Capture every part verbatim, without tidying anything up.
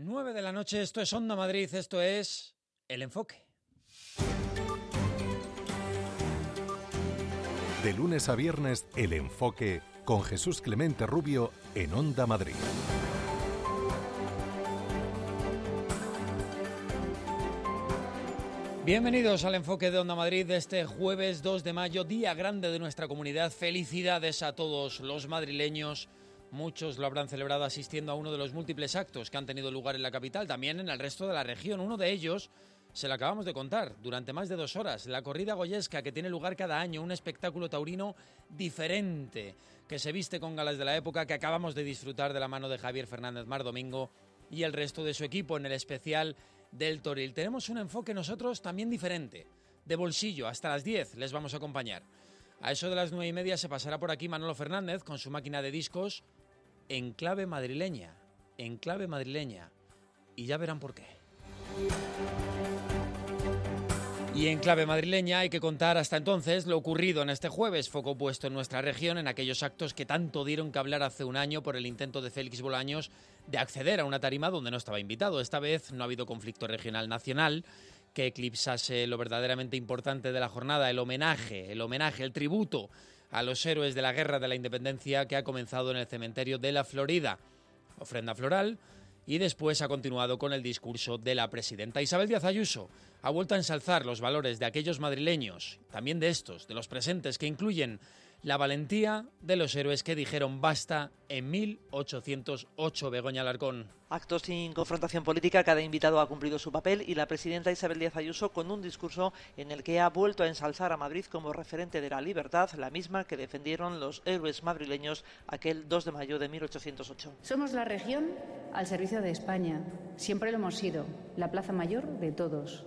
nueve de la noche, esto es Onda Madrid, esto es El Enfoque. De lunes a viernes, El Enfoque con Jesús Clemente Rubio en Onda Madrid. Bienvenidos al Enfoque de Onda Madrid de este jueves dos de mayo, día grande de nuestra comunidad. Felicidades a todos los madrileños. Muchos lo habrán celebrado asistiendo a uno de los múltiples actos que han tenido lugar en la capital, también en el resto de la región. Uno de ellos se lo acabamos de contar durante más de dos horas. La corrida goyesca, que tiene lugar cada año, un espectáculo taurino diferente, que se viste con galas de la época, que acabamos de disfrutar de la mano de Javier Fernández Mar Domingo y el resto de su equipo en el especial del Toril. Tenemos un enfoque nosotros también diferente, de bolsillo. Hasta las diez les vamos a acompañar. A eso de las nueve y media se pasará por aquí Manolo Fernández con su máquina de discos en clave madrileña, en clave madrileña. Y ya verán por qué. Y en clave madrileña hay que contar hasta entonces lo ocurrido en este jueves, foco puesto en nuestra región, en aquellos actos que tanto dieron que hablar hace un año por el intento de Félix Bolaños de acceder a una tarima donde no estaba invitado. Esta vez no ha habido conflicto regional nacional que eclipsase lo verdaderamente importante de la jornada, el homenaje, el homenaje, el tributo a los héroes de la Guerra de la Independencia que ha comenzado en el cementerio de la Florida. Ofrenda floral. Y después ha continuado con el discurso de la presidenta. Isabel Díaz Ayuso ha vuelto a ensalzar los valores de aquellos madrileños, también de estos, de los presentes, que incluyen la valentía de los héroes que dijeron basta en mil ochocientos ocho. Begoña Alarcón. Actos sin confrontación política, cada invitado ha cumplido su papel y la presidenta Isabel Díaz Ayuso con un discurso en el que ha vuelto a ensalzar a Madrid como referente de la libertad, la misma que defendieron los héroes madrileños aquel dos de mayo de mil ochocientos ocho. Somos la región al servicio de España, siempre lo hemos sido, la plaza mayor de todos.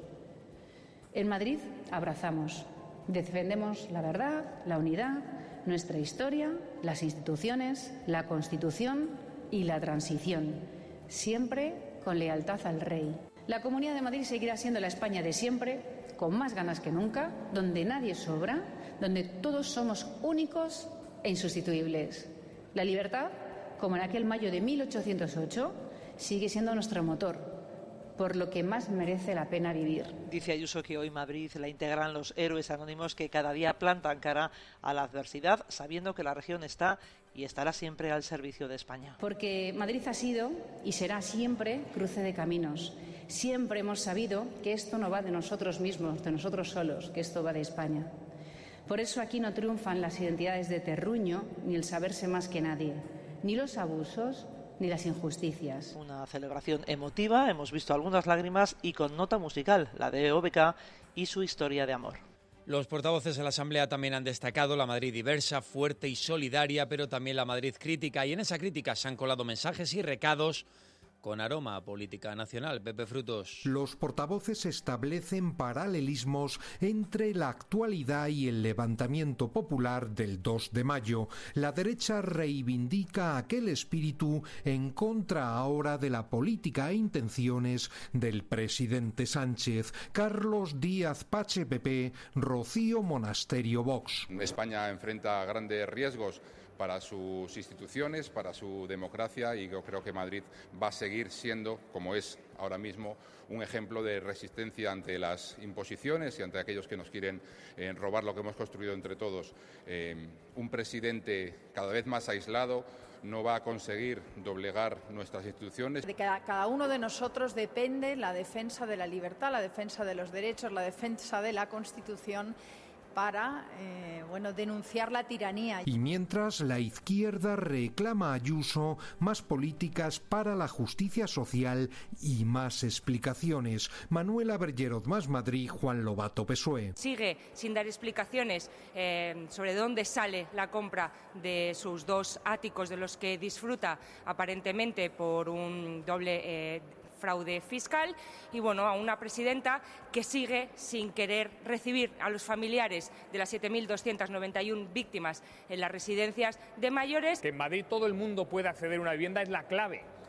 En Madrid abrazamos, defendemos la verdad, la unidad, nuestra historia, las instituciones, la Constitución y la transición, siempre con lealtad al rey. La Comunidad de Madrid seguirá siendo la España de siempre, con más ganas que nunca, donde nadie sobra, donde todos somos únicos e insustituibles. La libertad, como en aquel mayo de mil ochocientos ocho, sigue siendo nuestro motor, por lo que más merece la pena vivir. Dice Ayuso que hoy Madrid la integran los héroes anónimos que cada día plantan cara a la adversidad, sabiendo que la región está y estará siempre al servicio de España. Porque Madrid ha sido y será siempre cruce de caminos. Siempre hemos sabido que esto no va de nosotros mismos, de nosotros solos, que esto va de España. Por eso aquí no triunfan las identidades de terruño, ni el saberse más que nadie, ni los abusos, ni las injusticias. Una celebración emotiva, hemos visto algunas lágrimas y con nota musical, la de O B K y su historia de amor. Los portavoces de la Asamblea también han destacado la Madrid diversa, fuerte y solidaria, pero también la Madrid crítica, y en esa crítica se han colado mensajes y recados con aroma a política nacional. Pepe Frutos. Los portavoces establecen paralelismos entre la actualidad y el levantamiento popular del dos de mayo. La derecha reivindica aquel espíritu en contra ahora de la política e intenciones del presidente Sánchez. Carlos Díaz Pache P P, Rocío Monasterio Vox. España enfrenta grandes riesgos para sus instituciones, para su democracia, y yo creo que Madrid va a seguir siendo, como es ahora mismo, un ejemplo de resistencia ante las imposiciones y ante aquellos que nos quieren eh, robar lo que hemos construido entre todos. Eh, un presidente cada vez más aislado no va a conseguir doblegar nuestras instituciones. De cada, cada uno de nosotros depende la defensa de la libertad, la defensa de los derechos, la defensa de la Constitución, para eh, bueno, denunciar la tiranía. Y mientras la izquierda reclama a Ayuso más políticas para la justicia social y más explicaciones. Manuela Bergerot, Más Madrid, Juan Lobato, P S O E. Sigue sin dar explicaciones eh, sobre dónde sale la compra de sus dos áticos, de los que disfruta aparentemente por un doble eh, fraude fiscal, y bueno, a una presidenta que sigue sin querer recibir a los familiares de las siete mil doscientas noventa y una víctimas en las residencias de mayores. Que en Madrid todo el mundo pueda acceder a una vivienda es la clave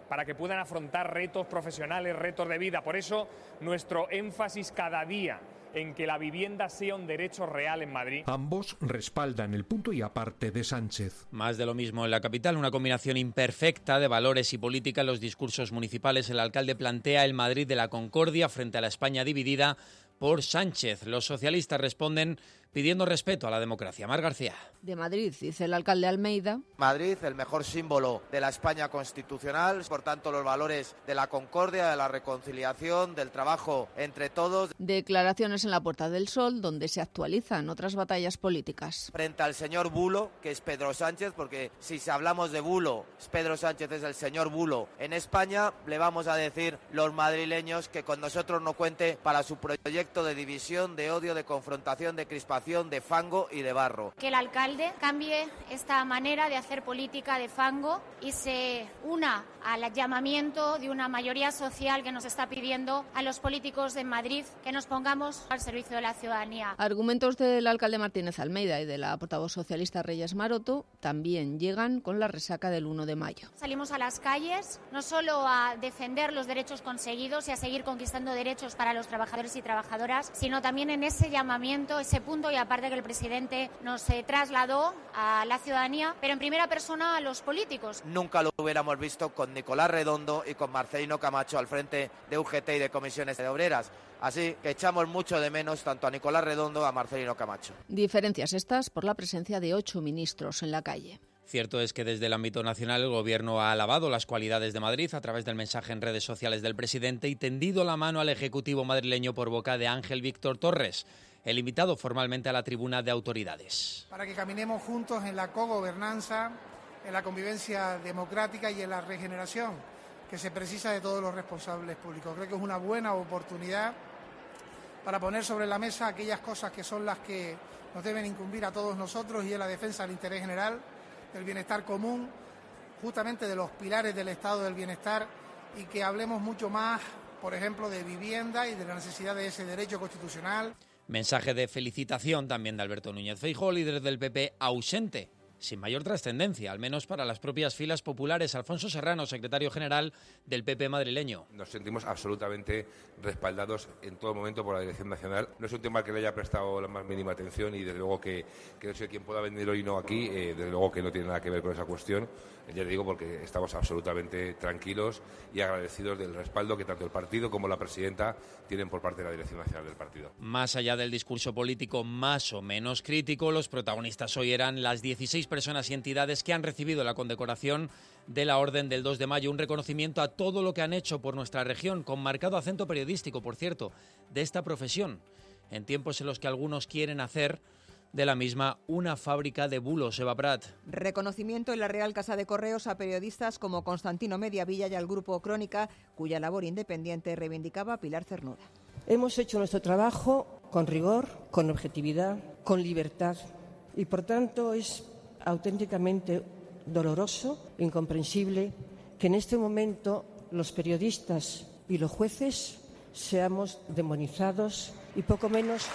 para que puedan afrontar retos profesionales, retos de vida. Por eso, nuestro énfasis cada día en que la vivienda sea un derecho real en Madrid. Ambos respaldan el punto y aparte de Sánchez. Más de lo mismo en la capital, una combinación imperfecta de valores y política en los discursos municipales. El alcalde plantea el Madrid de la concordia frente a la España dividida por Sánchez. Los socialistas responden pidiendo respeto a la democracia. Mar García. De Madrid, dice el alcalde Almeida. Madrid, el mejor símbolo de la España constitucional, por tanto los valores de la concordia, de la reconciliación, del trabajo entre todos. Declaraciones en la Puerta del Sol, donde se actualizan otras batallas políticas. Frente al señor Bulo, que es Pedro Sánchez, porque si hablamos de Bulo, Pedro Sánchez es el señor Bulo en España, le vamos a decir los madrileños que con nosotros no cuente para su proyecto de división, de odio, de confrontación, de crispación, de fango y de barro. Que el alcalde cambie esta manera de hacer política de fango y se una al llamamiento de una mayoría social que nos está pidiendo a los políticos de Madrid que nos pongamos al servicio de la ciudadanía. Argumentos del alcalde Martínez Almeida y de la portavoz socialista Reyes Maroto también llegan con la resaca del uno de mayo. Salimos a las calles no solo a defender los derechos conseguidos y a seguir conquistando derechos para los trabajadores y trabajadoras, sino también en ese llamamiento, ese punto y aparte que el presidente nos eh, trasladó a la ciudadanía, pero en primera persona a los políticos. Nunca lo hubiéramos visto con Nicolás Redondo y con Marcelino Camacho al frente de U G T y de comisiones de obreras. Así que echamos mucho de menos tanto a Nicolás Redondo como a Marcelino Camacho. Diferencias estas por la presencia de ocho ministros en la calle. Cierto es que desde el ámbito nacional el Gobierno ha alabado las cualidades de Madrid a través del mensaje en redes sociales del presidente y tendido la mano al Ejecutivo madrileño por boca de Ángel Víctor Torres, el invitado formalmente a la tribuna de autoridades. Para que caminemos juntos en la cogobernanza, en la convivencia democrática y en la regeneración que se precisa de todos los responsables públicos. Creo que es una buena oportunidad para poner sobre la mesa aquellas cosas que son las que nos deben incumbir a todos nosotros y es la defensa del interés general, del bienestar común, justamente de los pilares del Estado del bienestar y que hablemos mucho más, por ejemplo, de vivienda y de la necesidad de ese derecho constitucional. Mensaje de felicitación también de Alberto Núñez Feijóo, líder del P P, ausente, sin mayor trascendencia, al menos para las propias filas populares. Alfonso Serrano, secretario general del P P madrileño. Nos sentimos absolutamente respaldados en todo momento por la Dirección Nacional. No es un tema que le haya prestado la más mínima atención y desde luego que, que no sé quién pueda venir hoy no aquí, eh, desde luego que no tiene nada que ver con esa cuestión. Ya le digo porque estamos absolutamente tranquilos y agradecidos del respaldo que tanto el partido como la presidenta tienen por parte de la Dirección Nacional del partido. Más allá del discurso político más o menos crítico, los protagonistas hoy eran las dieciséis personas y entidades que han recibido la condecoración de la Orden del dos de mayo, un reconocimiento a todo lo que han hecho por nuestra región, con marcado acento periodístico, por cierto, de esta profesión, en tiempos en los que algunos quieren hacer de la misma una fábrica de bulos. Eva Prat. Reconocimiento en la Real Casa de Correos a periodistas como Constantino Mediavilla y al Grupo Crónica, cuya labor independiente reivindicaba Pilar Cernuda. Hemos hecho nuestro trabajo con rigor, con objetividad, con libertad y por tanto es auténticamente doloroso, incomprensible que en este momento los periodistas y los jueces seamos demonizados y poco menos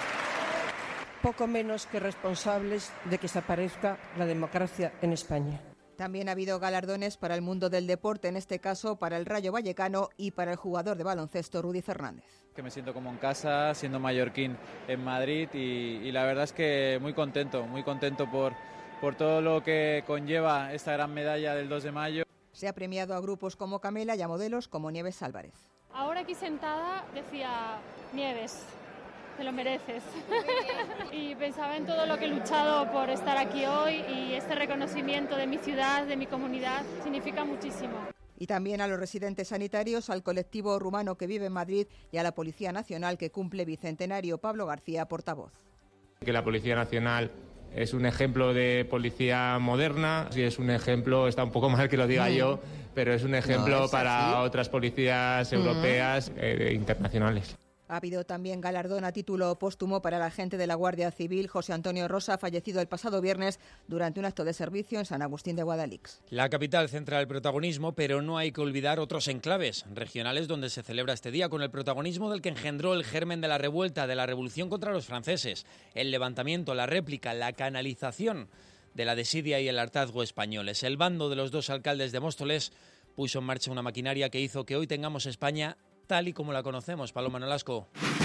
poco menos que responsables de que desaparezca la democracia en España. También ha habido galardones para el mundo del deporte, en este caso para el Rayo Vallecano y para el jugador de baloncesto Rudy Fernández. Que me siento como en casa, siendo mallorquín en Madrid y, y la verdad es que muy contento, muy contento por, por todo lo que conlleva esta gran medalla del dos de mayo. Se ha premiado a grupos como Camela y a modelos como Nieves Álvarez. Ahora aquí sentada decía, Nieves, te lo mereces. Y pensaba en todo lo que he luchado por estar aquí hoy y este reconocimiento de mi ciudad, de mi comunidad, significa muchísimo. Y también a los residentes sanitarios, al colectivo rumano que vive en Madrid y a la Policía Nacional que cumple bicentenario. Pablo García, portavoz. Que la Policía Nacional es un ejemplo de policía moderna, si es un ejemplo, está un poco mal que lo diga mm. yo, pero es un ejemplo no, ¿es para así? Otras policías europeas e eh, internacionales. Ha habido también galardón a título póstumo para el agente de la Guardia Civil, José Antonio Rosa, fallecido el pasado viernes durante un acto de servicio en San Agustín de Guadalix. La capital centra el protagonismo, pero no hay que olvidar otros enclaves regionales donde se celebra este día, con el protagonismo del que engendró el germen de la revuelta, de la revolución contra los franceses, el levantamiento, la réplica, la canalización de la desidia y el hartazgo españoles. El bando de los dos alcaldes de Móstoles puso en marcha una maquinaria que hizo que hoy tengamos España tal y como la conocemos. Paloma Nolasco.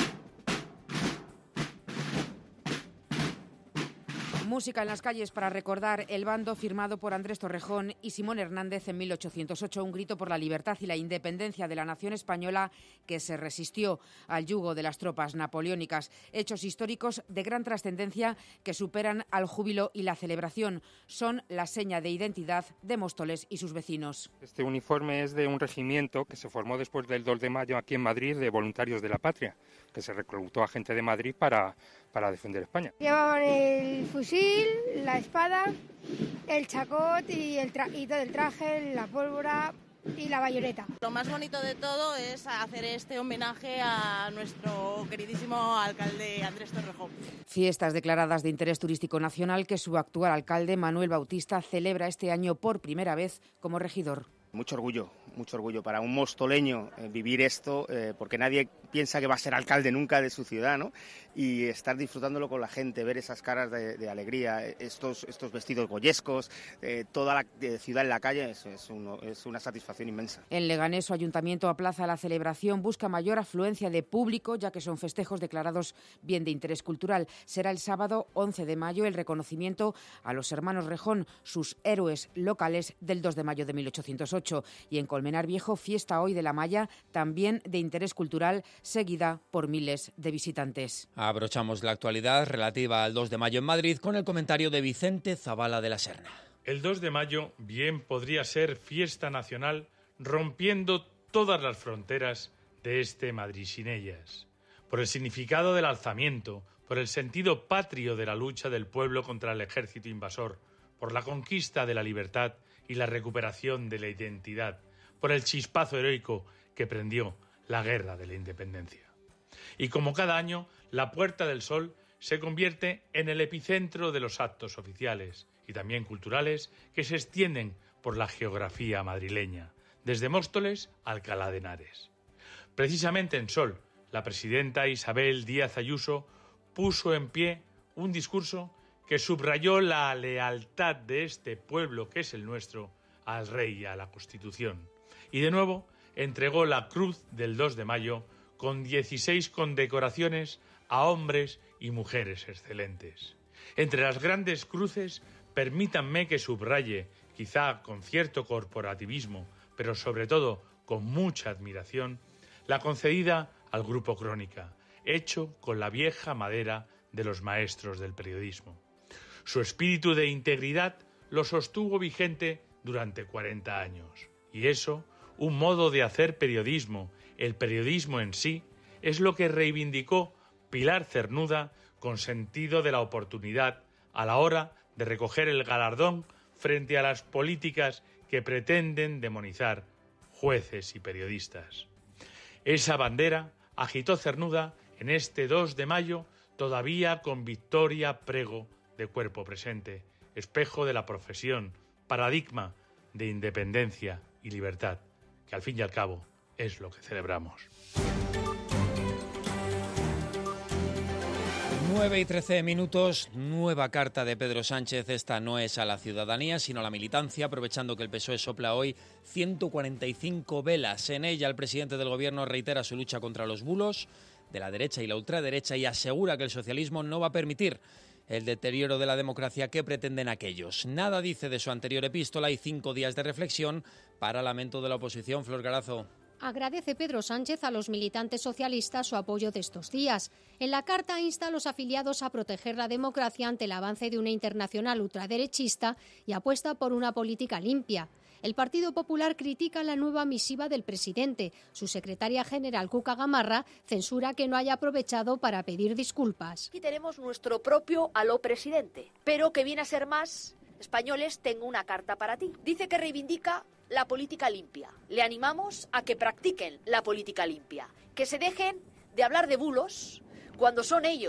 Música en las calles para recordar el bando firmado por Andrés Torrejón y Simón Hernández en mil ochocientos ocho, un grito por la libertad y la independencia de la nación española que se resistió al yugo de las tropas napoleónicas. Hechos históricos de gran trascendencia que superan al júbilo y la celebración. Son la seña de identidad de Móstoles y sus vecinos. Este uniforme es de un regimiento que se formó después del dos de mayo aquí en Madrid, de Voluntarios de la Patria, que se reclutó a gente de Madrid para, para defender España. Llevaban el fusil, la espada, el chacot y, el tra- y todo el traje, la pólvora y la bayoneta. Lo más bonito de todo es hacer este homenaje a nuestro queridísimo alcalde Andrés Torrejón. Fiestas declaradas de interés turístico nacional que su actual alcalde Manuel Bautista celebra este año por primera vez como regidor. Mucho orgullo, mucho orgullo para un mostoleño eh, vivir esto, eh, porque nadie piensa que va a ser alcalde nunca de su ciudad, ¿no? Y estar disfrutándolo con la gente, ver esas caras de, de alegría, estos, estos vestidos goyescos, eh, toda la eh, ciudad en la calle, es, es, uno, es una satisfacción inmensa. En Leganés, su ayuntamiento aplaza la celebración, busca mayor afluencia de público, ya que son festejos declarados bien de interés cultural. Será el sábado once de mayo el reconocimiento a los hermanos Rejón, sus héroes locales del dos de mayo de mil ochocientos ocho. Y en Colmenar Viejo, fiesta hoy de la Malla, también de interés cultural, seguida por miles de visitantes. Abrochamos la actualidad relativa al dos de mayo en Madrid con el comentario de Vicente Zavala de la Serna. El dos de mayo bien podría ser fiesta nacional, rompiendo todas las fronteras de este Madrid sin ellas. Por el significado del alzamiento, por el sentido patrio de la lucha del pueblo contra el ejército invasor, por la conquista de la libertad y la recuperación de la identidad, por el chispazo heroico que prendió la guerra de la independencia. Y como cada año, la Puerta del Sol se convierte en el epicentro de los actos oficiales y también culturales que se extienden por la geografía madrileña, desde Móstoles a Alcalá de Henares. Precisamente en Sol, la presidenta Isabel Díaz Ayuso puso en pie un discurso que subrayó la lealtad de este pueblo, que es el nuestro, al rey y a la Constitución. Y de nuevo entregó la Cruz del dos de mayo con dieciséis condecoraciones a hombres y mujeres excelentes. Entre las grandes cruces, permítanme que subraye, quizá con cierto corporativismo, pero sobre todo con mucha admiración, la concedida al Grupo Crónica, hecho con la vieja madera de los maestros del periodismo. Su espíritu de integridad lo sostuvo vigente durante cuarenta años. Y eso, un modo de hacer periodismo, el periodismo en sí, es lo que reivindicó Pilar Cernuda con sentido de la oportunidad a la hora de recoger el galardón frente a las políticas que pretenden demonizar jueces y periodistas. Esa bandera agitó Cernuda en este dos de mayo, todavía con Victoria Prego de cuerpo presente, espejo de la profesión, paradigma de independencia y libertad, que al fin y al cabo es lo que celebramos. nueve y trece minutos, nueva carta de Pedro Sánchez. Esta no es a la ciudadanía, sino a la militancia, aprovechando que el P S O E sopla hoy ciento cuarenta y cinco velas. En ella, el presidente del Gobierno reitera su lucha contra los bulos de la derecha y la ultraderecha y asegura que el socialismo no va a permitir el deterioro de la democracia que pretenden aquellos. Nada dice de su anterior epístola y cinco días de reflexión para lamento de la oposición. Flor Garazo. Agradece Pedro Sánchez a los militantes socialistas su apoyo de estos días. En la carta insta a los afiliados a proteger la democracia ante el avance de una internacional ultraderechista y apuesta por una política limpia. El Partido Popular critica la nueva misiva del presidente. Su secretaria general, Cuca Gamarra, censura que no haya aprovechado para pedir disculpas. Aquí tenemos nuestro propio aló presidente, pero que viene a ser más. Españoles, tengo una carta para ti. Dice que reivindica la política limpia. Le animamos a que practiquen la política limpia, que se dejen de hablar de bulos cuando son ellos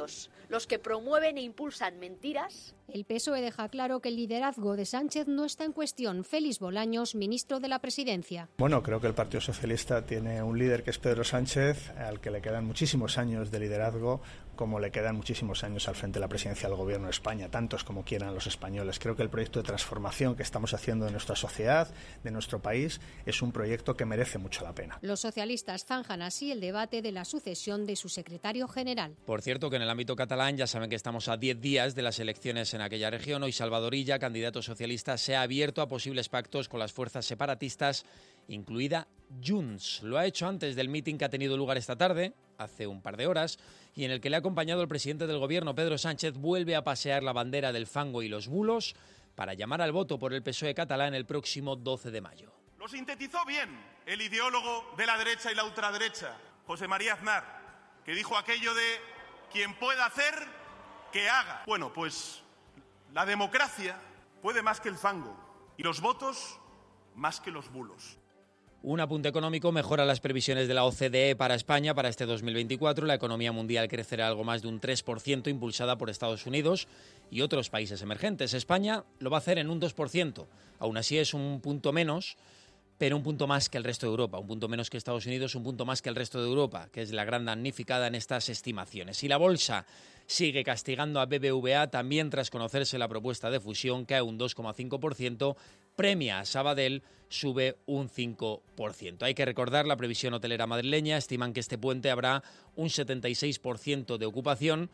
los que promueven e impulsan mentiras. El P S O E deja claro que el liderazgo de Sánchez no está en cuestión. Félix Bolaños, ministro de la Presidencia. Bueno, creo que el Partido Socialista tiene un líder que es Pedro Sánchez, al que le quedan muchísimos años de liderazgo, como le quedan muchísimos años al frente de la presidencia del Gobierno de España, tantos como quieran los españoles. Creo que el proyecto de transformación que estamos haciendo de nuestra sociedad, de nuestro país, es un proyecto que merece mucho la pena. Los socialistas zanjan así el debate de la sucesión de su secretario general. Por cierto, que en el ámbito catalán ya saben que estamos a diez días de las elecciones en aquella región. Hoy Salvador Illa, candidato socialista, se ha abierto a posibles pactos con las fuerzas separatistas, incluida Junts. Lo ha hecho antes del mitin que ha tenido lugar esta tarde, hace un par de horas, y en el que le ha acompañado el presidente del Gobierno, Pedro Sánchez. Vuelve a pasear la bandera del fango y los bulos para llamar al voto por el P S O E catalán el próximo doce de mayo. Lo sintetizó bien el ideólogo de la derecha y la ultraderecha, José María Aznar, que dijo aquello de quien pueda hacer, que haga. Bueno, pues la democracia puede más que el fango y los votos más que los bulos. Un apunte económico: mejora las previsiones de la O C D E para España para este dos mil veinticuatro. La economía mundial crecerá algo más de un tres por ciento, impulsada por Estados Unidos y otros países emergentes. España lo va a hacer en un dos por ciento. Aún así es un punto menos, pero un punto más que el resto de Europa. Un punto menos que Estados Unidos, un punto más que el resto de Europa, que es la gran damnificada en estas estimaciones. Y la bolsa sigue castigando a B B V A, también tras conocerse la propuesta de fusión, cae un dos coma cinco por ciento, premia a Sabadell, sube un cinco por ciento. Hay que recordar la previsión hotelera madrileña: estiman que este puente habrá un setenta y seis por ciento de ocupación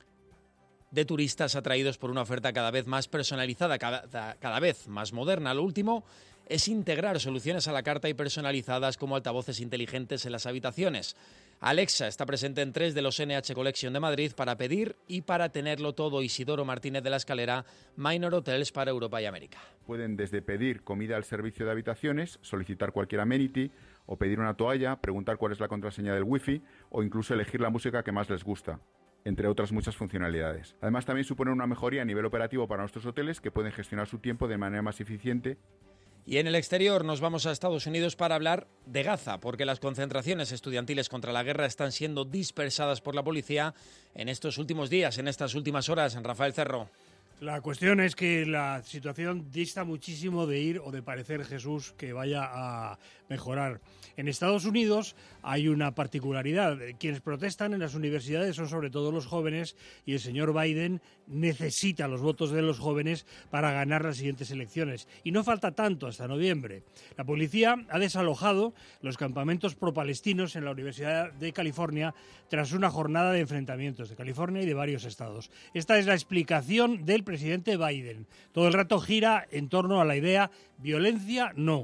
de turistas atraídos por una oferta cada vez más personalizada, cada, cada vez más moderna. Lo último es integrar soluciones a la carta y personalizadas como altavoces inteligentes en las habitaciones. Alexa está presente en tres de los N H Collection de Madrid para pedir y para tenerlo todo. Isidoro Martínez de la Escalera, Minor Hotels para Europa y América. Pueden desde pedir comida al servicio de habitaciones, solicitar cualquier amenity o pedir una toalla, preguntar cuál es la contraseña del wifi o incluso elegir la música que más les gusta, entre otras muchas funcionalidades. Además, también supone una mejoría a nivel operativo para nuestros hoteles, que pueden gestionar su tiempo de manera más eficiente. Y en el exterior nos vamos a Estados Unidos para hablar de Gaza, porque las concentraciones estudiantiles contra la guerra están siendo dispersadas por la policía en estos últimos días, en estas últimas horas. Rafael Cerro. La cuestión es que la situación dista muchísimo de ir o de parecer, Jesús, que vaya a mejorar. En Estados Unidos hay una particularidad. Quienes protestan en las universidades son sobre todo los jóvenes, y el señor Biden necesita los votos de los jóvenes para ganar las siguientes elecciones. Y no falta tanto hasta noviembre. La policía ha desalojado los campamentos pro-palestinos en la Universidad de California tras una jornada de enfrentamientos de California y de varios estados. Esta es la explicación del presidente Biden. Todo el rato gira en torno a la idea violencia no.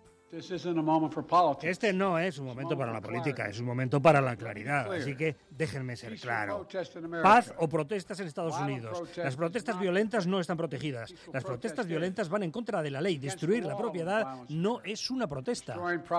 Este no es un momento para la política, es un momento para la claridad. Así que déjenme ser claro. Paz o protestas en Estados Unidos. Las protestas violentas no están protegidas. Las protestas violentas van en contra de la ley. Destruir la propiedad no es una protesta.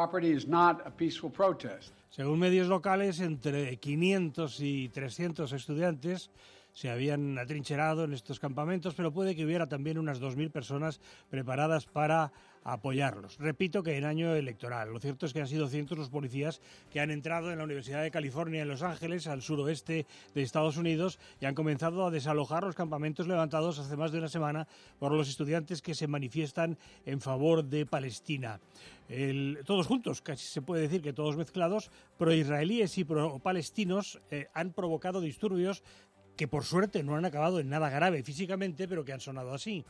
Según medios locales, entre quinientos y trescientos estudiantes se habían atrincherado en estos campamentos, pero puede que hubiera también unas dos mil personas preparadas para apoyarlos. Repito que en año electoral. Lo cierto es que han sido cientos los policías que han entrado en la Universidad de California en Los Ángeles, al suroeste de Estados Unidos, y han comenzado a desalojar los campamentos levantados hace más de una semana por los estudiantes que se manifiestan en favor de Palestina. El, todos juntos, casi se puede decir que todos mezclados, pro-israelíes y pro-palestinos eh, han provocado disturbios que por suerte no han acabado en nada grave físicamente, pero que han sonado así.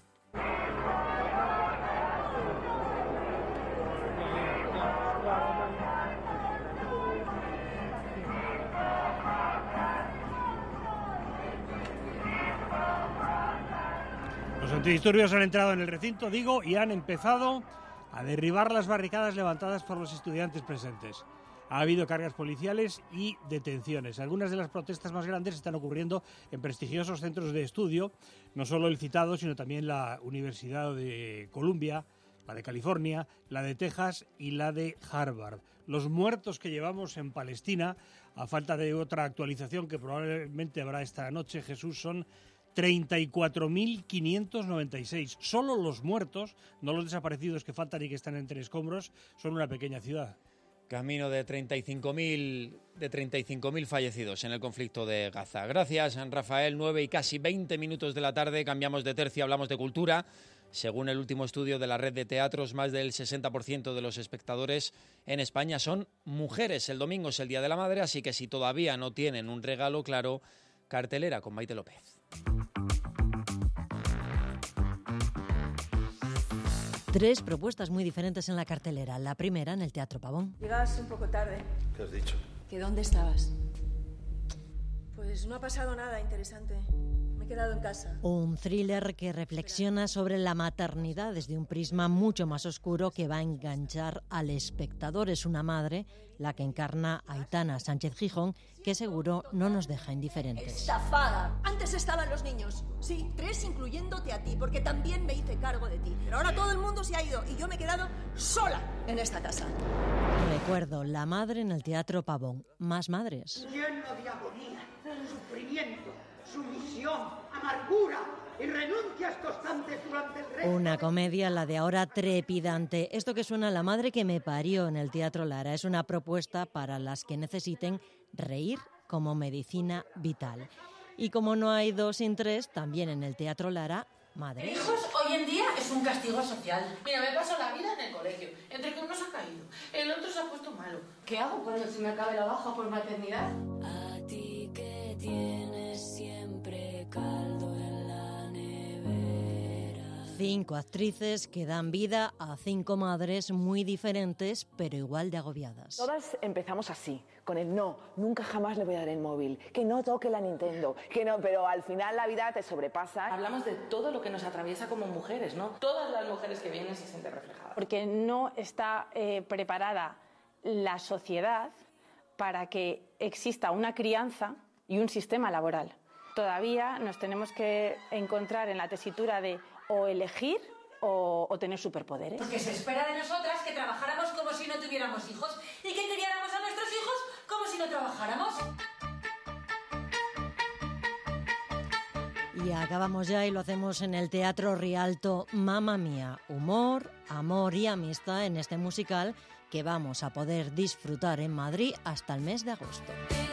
Los antidisturbios han entrado en el recinto, digo, y han empezado a derribar las barricadas levantadas por los estudiantes presentes. Ha habido cargas policiales y detenciones. Algunas de las protestas más grandes están ocurriendo en prestigiosos centros de estudio, no solo el citado, sino también la Universidad de Columbia, la de California, la de Texas y la de Harvard. Los muertos que llevamos en Palestina, a falta de otra actualización que probablemente habrá esta noche, Jesús, son treinta y cuatro mil quinientos noventa y seis. Solo los muertos, no los desaparecidos que faltan y que están entre escombros, son una pequeña ciudad. Camino de treinta y cinco mil de treinta y cinco mil fallecidos en el conflicto de Gaza. Gracias, Rafael. nueve y casi veinte minutos de la tarde. Cambiamos de tercio, hablamos de cultura. Según el último estudio de la red de teatros, más del sesenta por ciento de los espectadores en España son mujeres. El domingo es el Día de la Madre, así que si todavía no tienen un regalo claro, cartelera con Maite López. Tres propuestas muy diferentes en la cartelera. La primera en el Teatro Pavón. Llegas un poco tarde. ¿Qué has dicho? ¿Que dónde estabas? Pues no ha pasado nada interesante. Me he quedado en casa. Un thriller que reflexiona sobre la maternidad desde un prisma mucho más oscuro que va a enganchar al espectador. Es una madre, la que encarna Aitana Sánchez Gijón, que seguro no nos deja indiferentes. ¡Estafada! Antes estaban los niños. Sí, tres incluyéndote a ti, porque también me hice cargo de ti. Pero ahora todo el mundo se ha ido y yo me he quedado sola en esta casa. Recuerdo La madre en el Teatro Pavón. Más madres. Lleno de agonía, sufrimiento, sumisión, amargura y renuncias constantes durante el resto. Una comedia, la de ahora, trepidante. Esto que suena La madre que me parió en el Teatro Lara es una propuesta para las que necesiten reír como medicina vital. Y como no hay dos sin tres, también en el Teatro Lara, madres. Hijos hoy en día es un castigo social. Mira, me paso la vida en el colegio, entre que uno se ha caído, el otro se ha puesto malo. ¿Qué hago cuando se me acabe la baja por maternidad? A ti que tienes siempre caldo en la nevera. Cinco actrices que dan vida a cinco madres muy diferentes, pero igual de agobiadas. Todas empezamos así, con el no, nunca jamás le voy a dar el móvil, que no toque la Nintendo, que no, pero al final la vida te sobrepasa. Hablamos de todo lo que nos atraviesa como mujeres, ¿no? Todas las mujeres que vienen se sienten reflejadas. Porque no está eh, preparada la sociedad para que exista una crianza y un sistema laboral. Todavía nos tenemos que encontrar en la tesitura de o elegir o, o tener superpoderes. Porque se espera de nosotras que trabajáramos como si no tuviéramos hijos y que criáramos a nuestros hijos como si no trabajáramos. Y acabamos ya y lo hacemos en el Teatro Rialto. Mamma Mía, humor, amor y amistad en este musical que vamos a poder disfrutar en Madrid hasta el mes de agosto.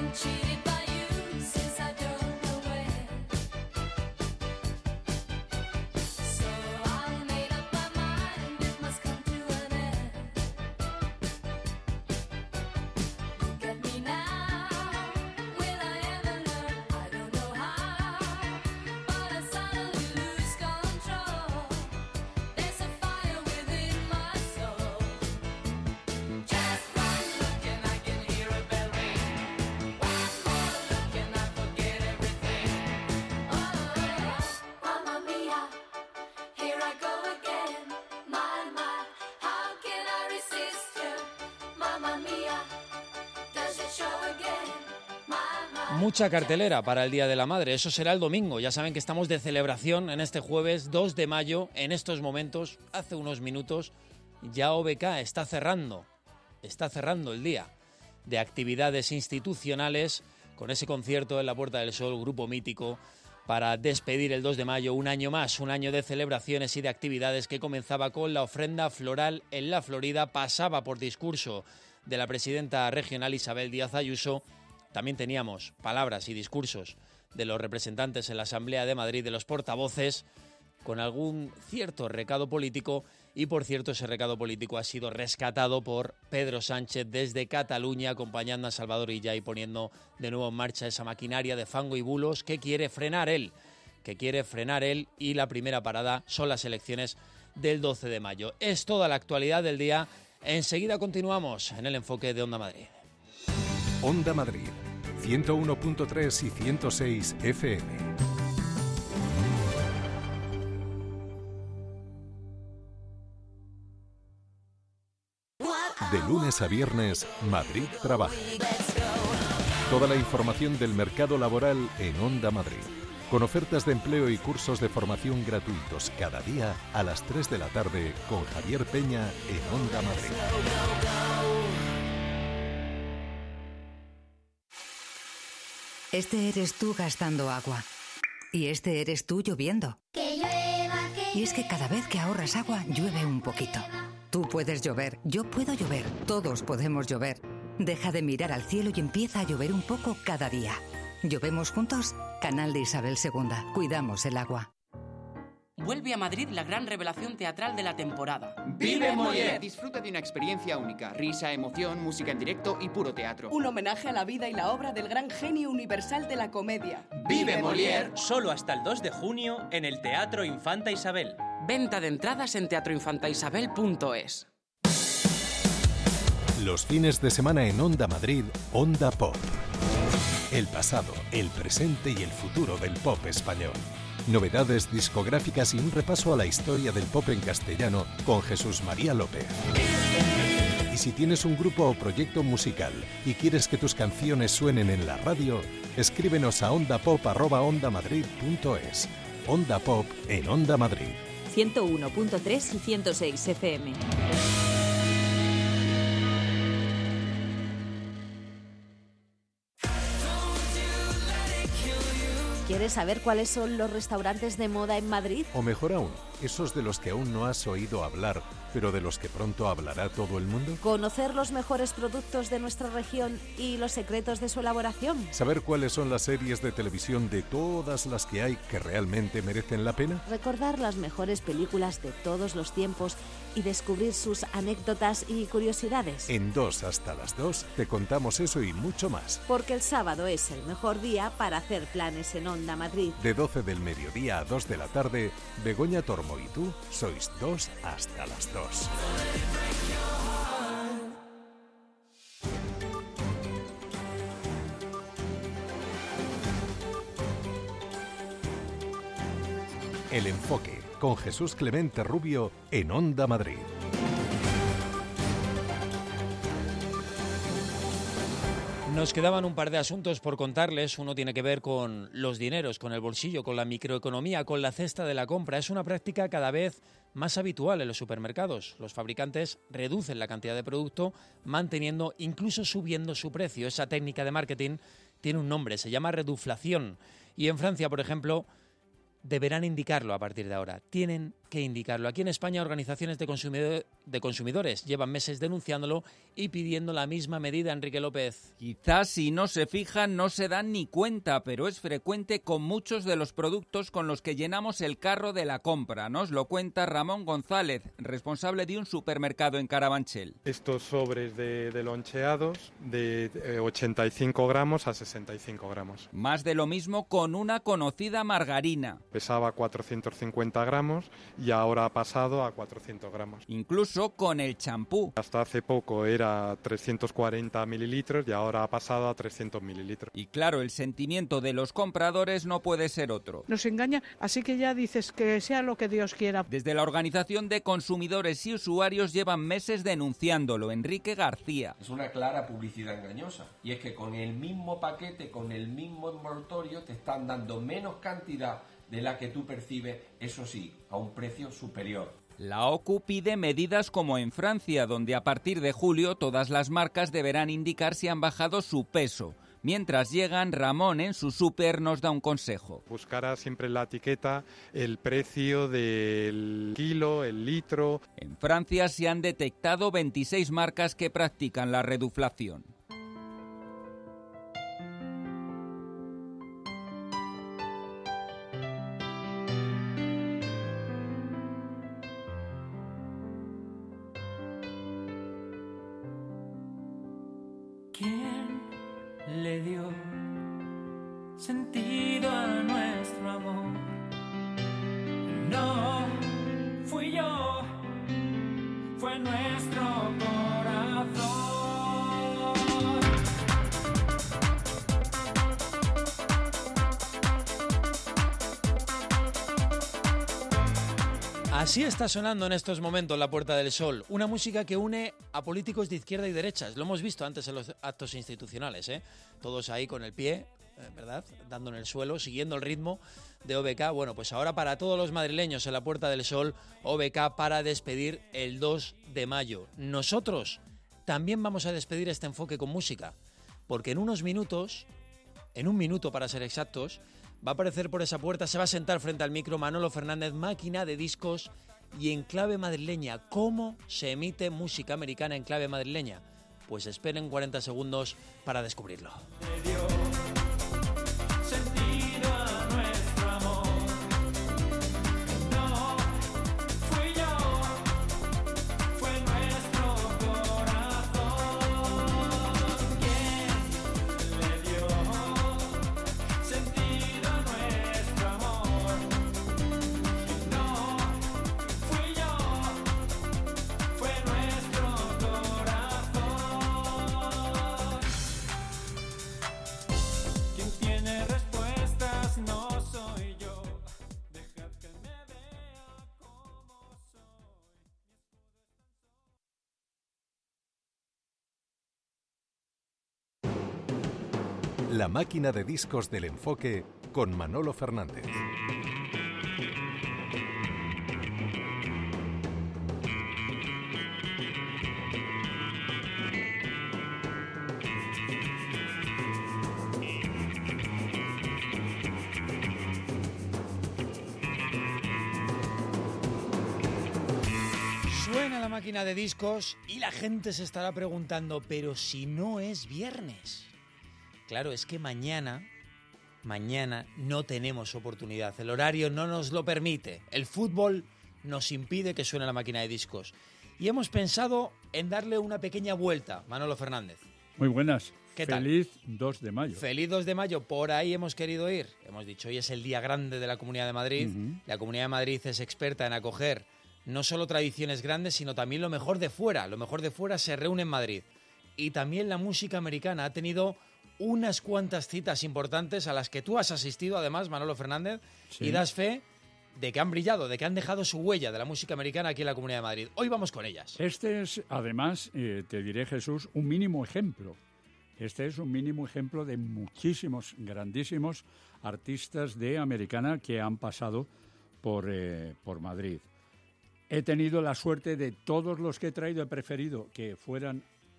Mucha cartelera para el Día de la Madre, eso será el domingo. Ya saben que estamos de celebración en este jueves dos de mayo. En estos momentos, hace unos minutos, ya O B K está cerrando, está cerrando el día de actividades institucionales con ese concierto en la Puerta del Sol, grupo mítico, para despedir el dos de mayo un año más, un año de celebraciones y de actividades que comenzaba con la ofrenda floral en la Florida, pasaba por discurso de la presidenta regional Isabel Díaz Ayuso. También teníamos palabras y discursos de los representantes en la Asamblea de Madrid, de los portavoces, con algún cierto recado político. Y, por cierto, ese recado político ha sido rescatado por Pedro Sánchez desde Cataluña, acompañando a Salvador Illa y poniendo de nuevo en marcha esa maquinaria de fango y bulos que quiere frenar él, que quiere frenar él. Y la primera parada son las elecciones del doce de mayo. Es toda la actualidad del día. Enseguida continuamos en el enfoque de Onda Madrid. Onda Madrid, ciento uno punto tres y ciento seis F M. De lunes a viernes, Madrid Trabaja. Toda la información del mercado laboral en Onda Madrid. Con ofertas de empleo y cursos de formación gratuitos cada día a las tres de la tarde con Javier Peña en Onda Madrid. Este eres tú gastando agua. Y este eres tú lloviendo. Que llueva, que y es que cada vez que ahorras agua, llueve un poquito. Tú puedes llover, yo puedo llover, todos podemos llover. Deja de mirar al cielo y empieza a llover un poco cada día. ¿Llovemos juntos? Canal de Isabel segunda. Cuidamos el agua. Vuelve a Madrid la gran revelación teatral de la temporada. ¡Vive Molière! Disfruta de una experiencia única. Risa, emoción, música en directo y puro teatro. Un homenaje a la vida y la obra del gran genio universal de la comedia. ¡Vive Molière! Solo hasta el dos de junio en el Teatro Infanta Isabel. Venta de entradas en teatro infanta isabel punto es. Los fines de semana en Onda Madrid, Onda Pop. El pasado, el presente y el futuro del pop español. Novedades discográficas y un repaso a la historia del pop en castellano con Jesús María López. Y si tienes un grupo o proyecto musical y quieres que tus canciones suenen en la radio, escríbenos a ondapop arroba ondamadrid punto es. Onda Pop en Onda Madrid. ciento uno punto tres y ciento seis F M. ¿Quieres saber cuáles son los restaurantes de moda en Madrid? O mejor aún, esos de los que aún no has oído hablar, pero de los que pronto hablará todo el mundo. ¿Conocer los mejores productos de nuestra región y los secretos de su elaboración? ¿Saber cuáles son las series de televisión de todas las que hay que realmente merecen la pena? Recordar las mejores películas de todos los tiempos y descubrir sus anécdotas y curiosidades. En Dos hasta las dos te contamos eso y mucho más. Porque el sábado es el mejor día para hacer planes en Onda Madrid. De doce del mediodía a dos de la tarde, Begoña Tormo y tú sois Dos hasta las dos. El enfoque con Jesús Clemente Rubio en Onda Madrid. Nos quedaban un par de asuntos por contarles. Uno tiene que ver con los dineros, con el bolsillo, con la microeconomía, con la cesta de la compra. Es una práctica cada vez más habitual en los supermercados. Los fabricantes reducen la cantidad de producto, manteniendo, incluso subiendo su precio. Esa técnica de marketing tiene un nombre, se llama reduflación. Y en Francia, por ejemplo, deberán indicarlo a partir de ahora. Tienen que indicarlo. Aquí en España, organizaciones de, consumidor, de consumidores llevan meses denunciándolo y pidiendo la misma medida. Enrique López. Quizás si no se fijan no se dan ni cuenta, pero es frecuente con muchos de los productos con los que llenamos el carro de la compra. Nos lo cuenta Ramón González, responsable de un supermercado en Carabanchel. Estos sobres de, de loncheados de eh, ochenta y cinco gramos a sesenta y cinco gramos. Más de lo mismo con una conocida margarina. Pesaba cuatrocientos cincuenta gramos y ahora ha pasado a cuatrocientos gramos. Incluso con el champú. Hasta hace poco era trescientos cuarenta mililitros y ahora ha pasado a trescientos mililitros. Y claro, el sentimiento de los compradores no puede ser otro. Nos engaña, así que ya dices que sea lo que Dios quiera. Desde la Organización de Consumidores y Usuarios llevan meses denunciándolo. Enrique García. Es una clara publicidad engañosa. Y es que con el mismo paquete, con el mismo envoltorio, te están dando menos cantidad de la que tú percibes, eso sí, a un precio superior. La O C U pide medidas como en Francia, donde a partir de julio todas las marcas deberán indicar si han bajado su peso. Mientras llegan, Ramón en su súper nos da un consejo. Buscará siempre en la etiqueta el precio del kilo, el litro. En Francia se han detectado veintiséis marcas que practican la reduflación. Le dio sentido a nuestro amor. No fui yo, fue nuestro corazón. Así está sonando en estos momentos La Puerta del Sol, una música que une a políticos de izquierda y derechas. Lo hemos visto antes en los actos institucionales, ¿eh? Todos ahí con el pie, ¿verdad?, dando en el suelo, siguiendo el ritmo de O B K. Bueno, pues ahora para todos los madrileños en La Puerta del Sol, O B K para despedir el dos de mayo. Nosotros también vamos a despedir este enfoque con música, porque en unos minutos, en un minuto para ser exactos, va a aparecer por esa puerta, se va a sentar frente al micro Manolo Fernández, máquina de discos y en clave madrileña. ¿Cómo se emite música americana en clave madrileña? Pues esperen cuarenta segundos para descubrirlo. La máquina de discos del enfoque con Manolo Fernández. Suena la máquina de discos y la gente se estará preguntando, pero si no es viernes. Claro, es que mañana, mañana no tenemos oportunidad. El horario no nos lo permite. El fútbol nos impide que suene la máquina de discos. Y hemos pensado en darle una pequeña vuelta, Manolo Fernández. Muy buenas. ¿Qué tal? Feliz dos de mayo. Feliz dos de mayo. Por ahí hemos querido ir. Hemos dicho, hoy es el día grande de la Comunidad de Madrid. Uh-huh. La Comunidad de Madrid es experta en acoger no solo tradiciones grandes, sino también lo mejor de fuera. Lo mejor de fuera se reúne en Madrid. Y también la música americana ha tenido unas cuantas citas importantes a las que tú has asistido, además, Manolo Fernández, sí. Y das fe de que han brillado, de que han dejado su huella de la música americana aquí en la Comunidad de Madrid. Hoy vamos con ellas. Este es, además, eh, te diré, Jesús, un mínimo ejemplo. Este es un mínimo ejemplo de muchísimos, grandísimos artistas de americana que han pasado por, eh, por Madrid. He tenido la suerte de todos los que he traído, he preferido que fueran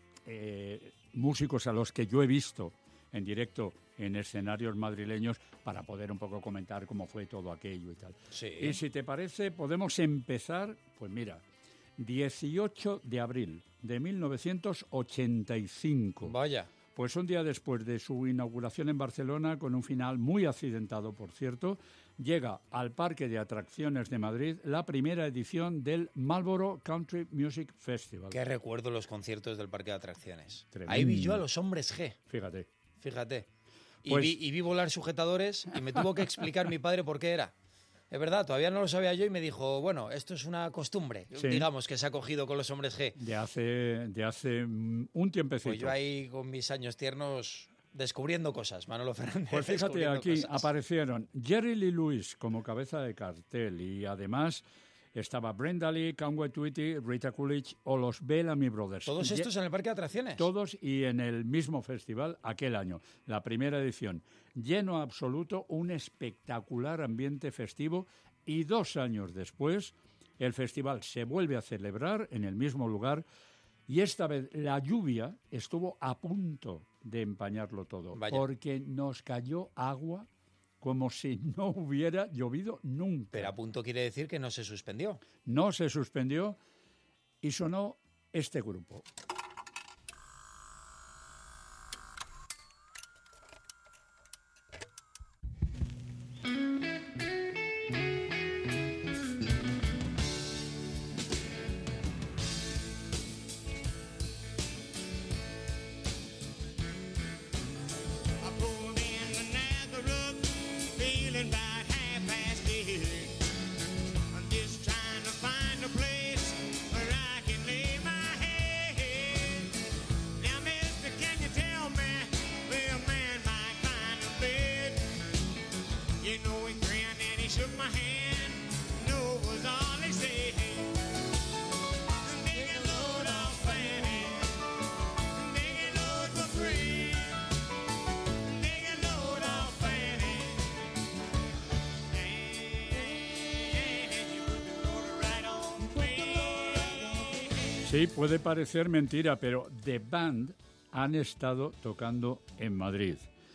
eh, músicos a los que yo he visto en directo en escenarios madrileños para poder un poco comentar cómo fue todo aquello y tal. Sí. Y si te parece, podemos empezar, pues mira, dieciocho de abril de mil novecientos ochenta y cinco. Vaya. Pues un día después de su inauguración en Barcelona, con un final muy accidentado, por cierto, llega al Parque de Atracciones de Madrid la primera edición del Marlboro Country Music Festival. Qué recuerdo los conciertos del Parque de Atracciones. Tremendo. Ahí vi yo a los Hombres G. Fíjate. Fíjate. Y, Pues... vi, y vi volar sujetadores y me tuvo que explicar mi padre por qué era. Es verdad, todavía no lo sabía yo y me dijo, bueno, esto es una costumbre, sí, digamos, que se ha cogido con los Hombres G. De hace, de hace un tiempecito. Pues yo ahí con mis años tiernos descubriendo cosas, Manolo Fernández. Pues fíjate, aquí cosas. Aparecieron Jerry Lee Lewis como cabeza de cartel y además estaba Brenda Lee, Conway Twitty, Rita Coolidge o los Bellamy Brothers. ¿Todos estos en el Parque de Atracciones? Todos y en el mismo festival aquel año, la primera edición. Lleno absoluto, un espectacular ambiente festivo y dos años después el festival se vuelve a celebrar en el mismo lugar y esta vez la lluvia estuvo a punto de empañarlo todo. Vaya. Porque nos cayó agua como si no hubiera llovido nunca. Pero a punto quiere decir que no se suspendió. No se suspendió y sonó este grupo. Sí, puede parecer mentira, pero The Band han estado tocando en Madrid.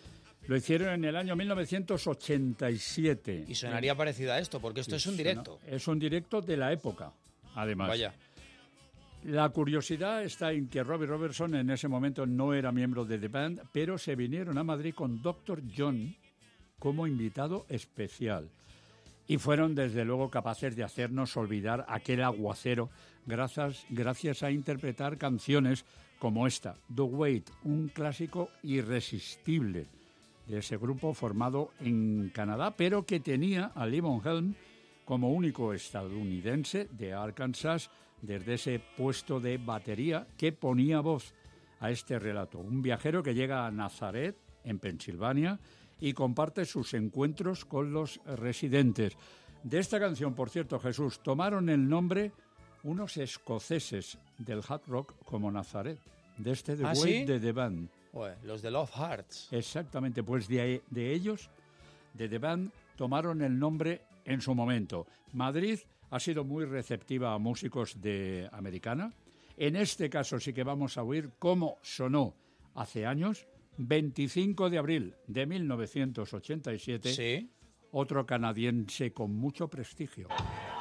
Lo hicieron en el año mil novecientos ochenta y siete. Y sonaría parecido a esto, porque esto Sí, es un suena- directo. Es un directo de la época, además. Vaya. La curiosidad está en que Robbie Robertson en ese momento no era miembro de The Band, pero se vinieron a Madrid con doctor John como invitado especial. Y fueron, desde luego, capaces de hacernos olvidar aquel aguacero gracias, gracias a interpretar canciones como esta, The Wait, un clásico irresistible de ese grupo formado en Canadá, pero que tenía a Levon Helm como único estadounidense de Arkansas desde ese puesto de batería que ponía voz a este relato. Un viajero que llega a Nazaret, en Pensilvania, y comparte sus encuentros con los residentes. De esta canción, por cierto, Jesús, tomaron el nombre unos escoceses del hard rock como Nazaret, de este The ¿Ah, Wait sí? de The Band. Joder, los de Love Hearts. Exactamente, pues de, de ellos, de The Band, tomaron el nombre en su momento. Madrid ha sido muy receptiva a músicos de americana. En este caso sí que vamos a oír cómo sonó hace años, veinticinco de abril de mil novecientos ochenta y siete, ¿Sí? otro canadiense con mucho prestigio.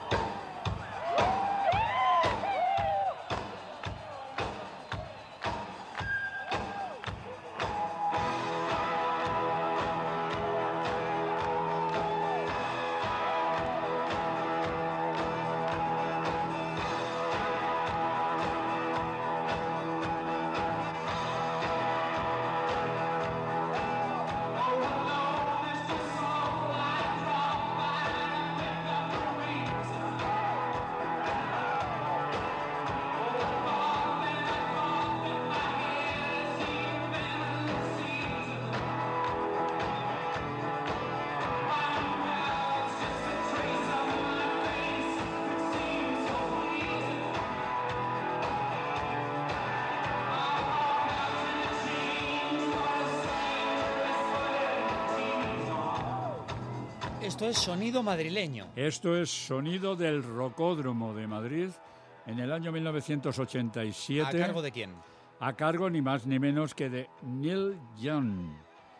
Esto es sonido madrileño. Esto es sonido del Rocódromo de Madrid en el año mil novecientos ochenta y siete. ¿A cargo de quién? A cargo ni más ni menos que de Neil Young.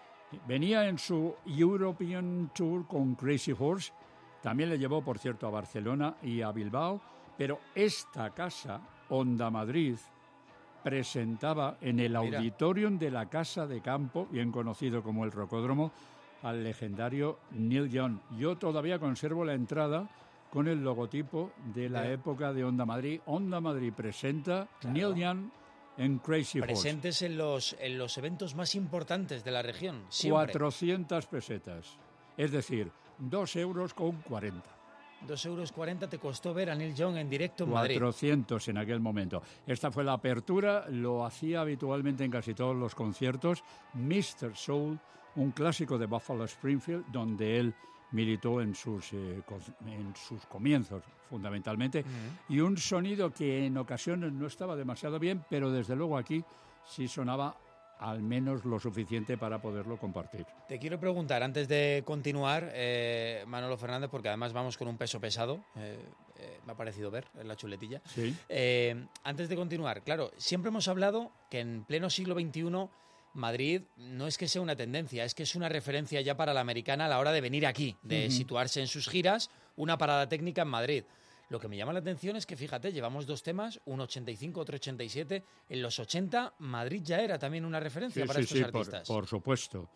Venía en su European Tour con Crazy Horse. También le llevó, por cierto, a Barcelona y a Bilbao. Pero esta casa, Onda Madrid, presentaba en el Mira. auditorium de la Casa de Campo, bien conocido como el Rocódromo, al legendario Neil Young. Yo todavía conservo la entrada con el logotipo de la Ya. época de Onda Madrid. Onda Madrid presenta Neil Young en Crazy Horse. Presentes en los, en los eventos más importantes de la región. Siempre. cuatrocientas pesetas. Es decir, dos euros con cuarenta. dos euros cuarenta te costó ver a Neil Young en directo en Madrid. cuatrocientos en aquel momento. Esta fue la apertura, lo hacía habitualmente en casi todos los conciertos. mister Soul, un clásico de Buffalo Springfield, donde él militó en sus, eh, co- en sus comienzos, fundamentalmente. Mm. Y un sonido que en ocasiones no estaba demasiado bien, pero desde luego aquí sí sonaba al menos lo suficiente para poderlo compartir. Te quiero preguntar, antes de continuar, eh, Manolo Fernández, porque además vamos con un peso pesado, eh, eh, me ha parecido ver en la chuletilla. Sí. Eh, antes de continuar, claro, siempre hemos hablado que en pleno siglo veintiuno Madrid no es que sea una tendencia, es que es una referencia ya para la americana a la hora de venir aquí, de Ujú. situarse en sus giras, una parada técnica en Madrid. Lo que me llama la atención es que, fíjate, llevamos dos temas, uno ochenta y cinco, otro ochenta y siete. En los ochenta, Madrid ya era también una referencia Sí, para sí, estos sí, por, artistas. por supuesto.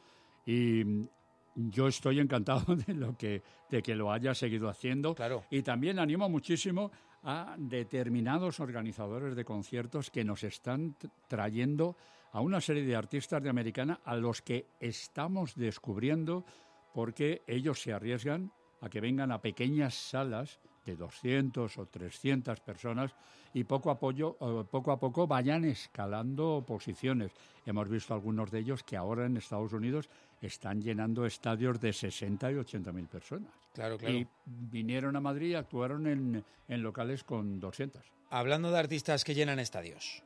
Y mm, yo estoy encantado de lo que de que lo haya seguido haciendo. Claro. Y también animo muchísimo a determinados organizadores de conciertos que nos están t- trayendo a una serie de artistas de americana a los que estamos descubriendo, porque ellos se arriesgan a que vengan a pequeñas salas de doscientas o trescientas personas y poco a, pollo- eh, poco a poco vayan escalando posiciones. Hemos visto algunos de ellos que ahora en Estados Unidos están llenando estadios de sesenta y ochenta mil personas. Claro, claro. Y vinieron a Madrid y actuaron en, en locales con doscientas. Hablando de artistas que llenan estadios.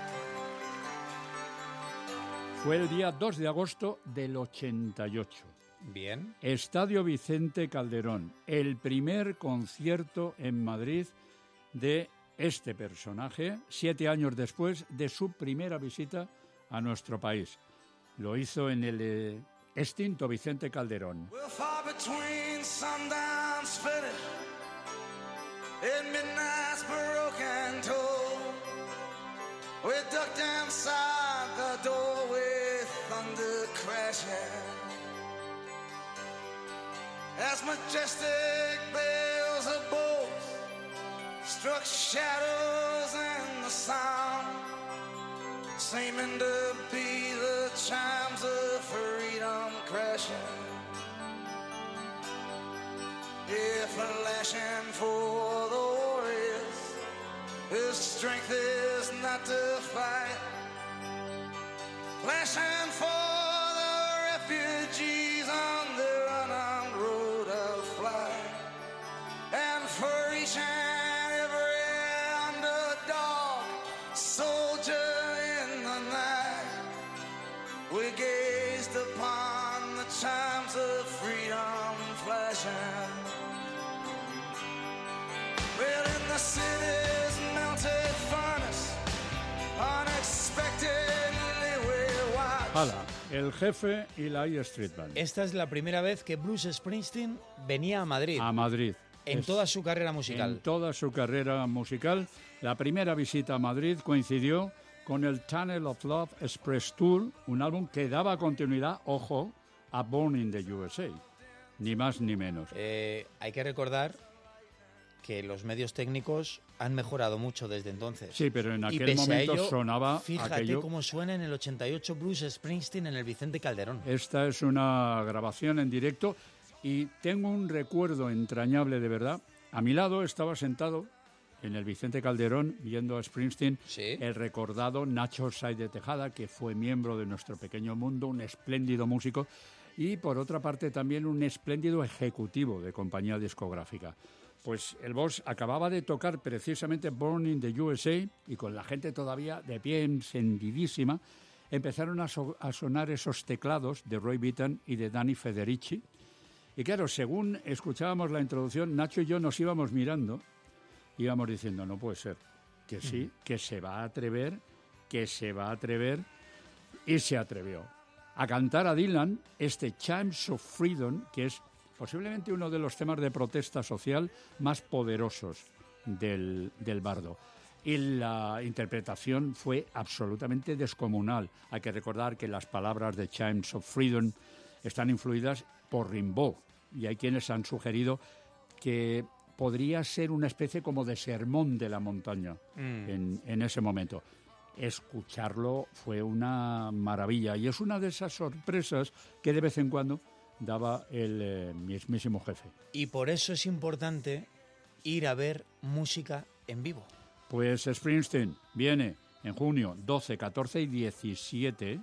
Fue el día dos de agosto del ochenta y ocho. Bien. Estadio Vicente Calderón, el primer concierto en Madrid de este personaje, siete años después de su primera visita a nuestro país. Lo hizo en el eh, extinto Vicente Calderón. As majestic bells of bolts struck shadows in the sound, seeming to be the chimes of freedom crashing. If flashing for the warriors, whose strength is not to fight, flashing for the refugees on their unarmed road of flight, and for each and every underdog soldier in the night, we gazed upon the chimes of freedom flashing. Well, in the city's melted furnace, unexpectedly we watched. Hala, el jefe y la I Street Band. Esta es la primera vez que Bruce Springsteen venía a Madrid. A Madrid. En Es, toda su carrera musical. En toda su carrera musical. La primera visita a Madrid coincidió con el Tunnel of Love Express Tour, un álbum que daba continuidad, ojo, a Born in the U S A. Ni más ni menos. Eh, hay que recordar que los medios técnicos han mejorado mucho desde entonces. Sí, pero en Y aquel pese a momento ello, sonaba fíjate aquello. cómo suena en el ochenta y ocho Bruce Springsteen en el Vicente Calderón. Esta es una grabación en directo y tengo un recuerdo entrañable de verdad. A mi lado estaba sentado en el Vicente Calderón viendo a Springsteen, ¿Sí? el recordado Nacho Sáez de Tejada, que fue miembro de Nuestro Pequeño Mundo, un espléndido músico y por otra parte también un espléndido ejecutivo de compañía discográfica. Pues el boss acababa de tocar precisamente Born in the U S A y con la gente todavía de pie encendidísima empezaron a, so- a sonar esos teclados de Roy Bittan y de Danny Federici. Y claro, según escuchábamos la introducción, Nacho y yo nos íbamos mirando, íbamos diciendo, no puede ser, que sí, que se va a atrever, que se va a atrever, y se atrevió a cantar a Dylan este Chimes of Freedom, que es posiblemente uno de los temas de protesta social más poderosos del, del bardo. Y la interpretación fue absolutamente descomunal. Hay que recordar que las palabras de Chimes of Freedom están influidas por Rimbaud, y hay quienes han sugerido que podría ser una especie como de sermón de la montaña Mm. en, en ese momento. Escucharlo fue una maravilla y es una de esas sorpresas que de vez en cuando daba el eh, mismísimo jefe. Y por eso es importante ir a ver música en vivo. Pues Springsteen viene en junio doce, catorce y diecisiete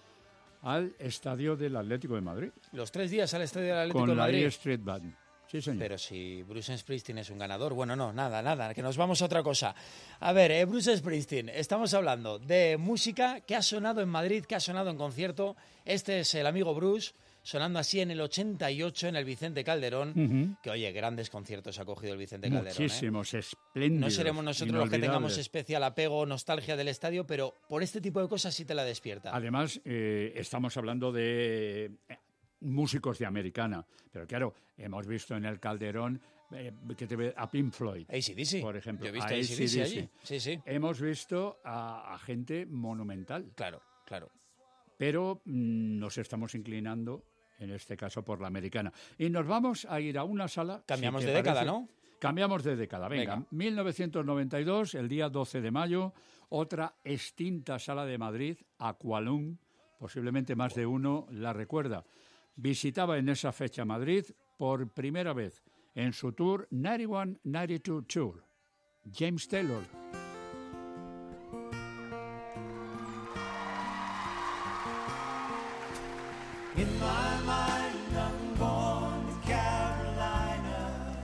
al Estadio del Atlético de Madrid. Los tres días al Estadio del Atlético Con de la Madrid. E Street Band. Sí, señor. Pero si Bruce Springsteen es un ganador, bueno, no, nada, nada, que nos vamos a otra cosa. A ver, eh, Bruce Springsteen, estamos hablando de música que ha sonado en Madrid, que ha sonado en concierto. Este es el amigo Bruce, sonando así en el ochenta y ocho en el Vicente Calderón, Ujú. que oye, grandes conciertos ha cogido el Vicente Calderón. ¿eh? Muchísimos, espléndidos. No seremos nosotros los que tengamos inolvidables. especial apego o nostalgia del estadio, pero por este tipo de cosas sí te la despierta. Además, eh, estamos hablando de eh, músicos de americana, pero claro, hemos visto en el Calderón eh, que te ve a Pink Floyd, A C D C. por ejemplo, Yo he visto a a A C D C A C D C. allí. Sí, sí. Hemos visto a, a gente monumental. Claro, claro. Pero mm, nos estamos inclinando, en este caso, por la americana. Y nos vamos a ir a una sala... Cambiamos si te de década, parece. ¿no? Cambiamos de década, venga. Venga. mil novecientos noventa y dos, el día doce de mayo, otra extinta sala de Madrid, Aqualung, posiblemente más de uno la recuerda. Visitaba en esa fecha Madrid por primera vez en su tour noventa y uno noventa y dos Tour, James Taylor. In my mind, I'm born to Carolina.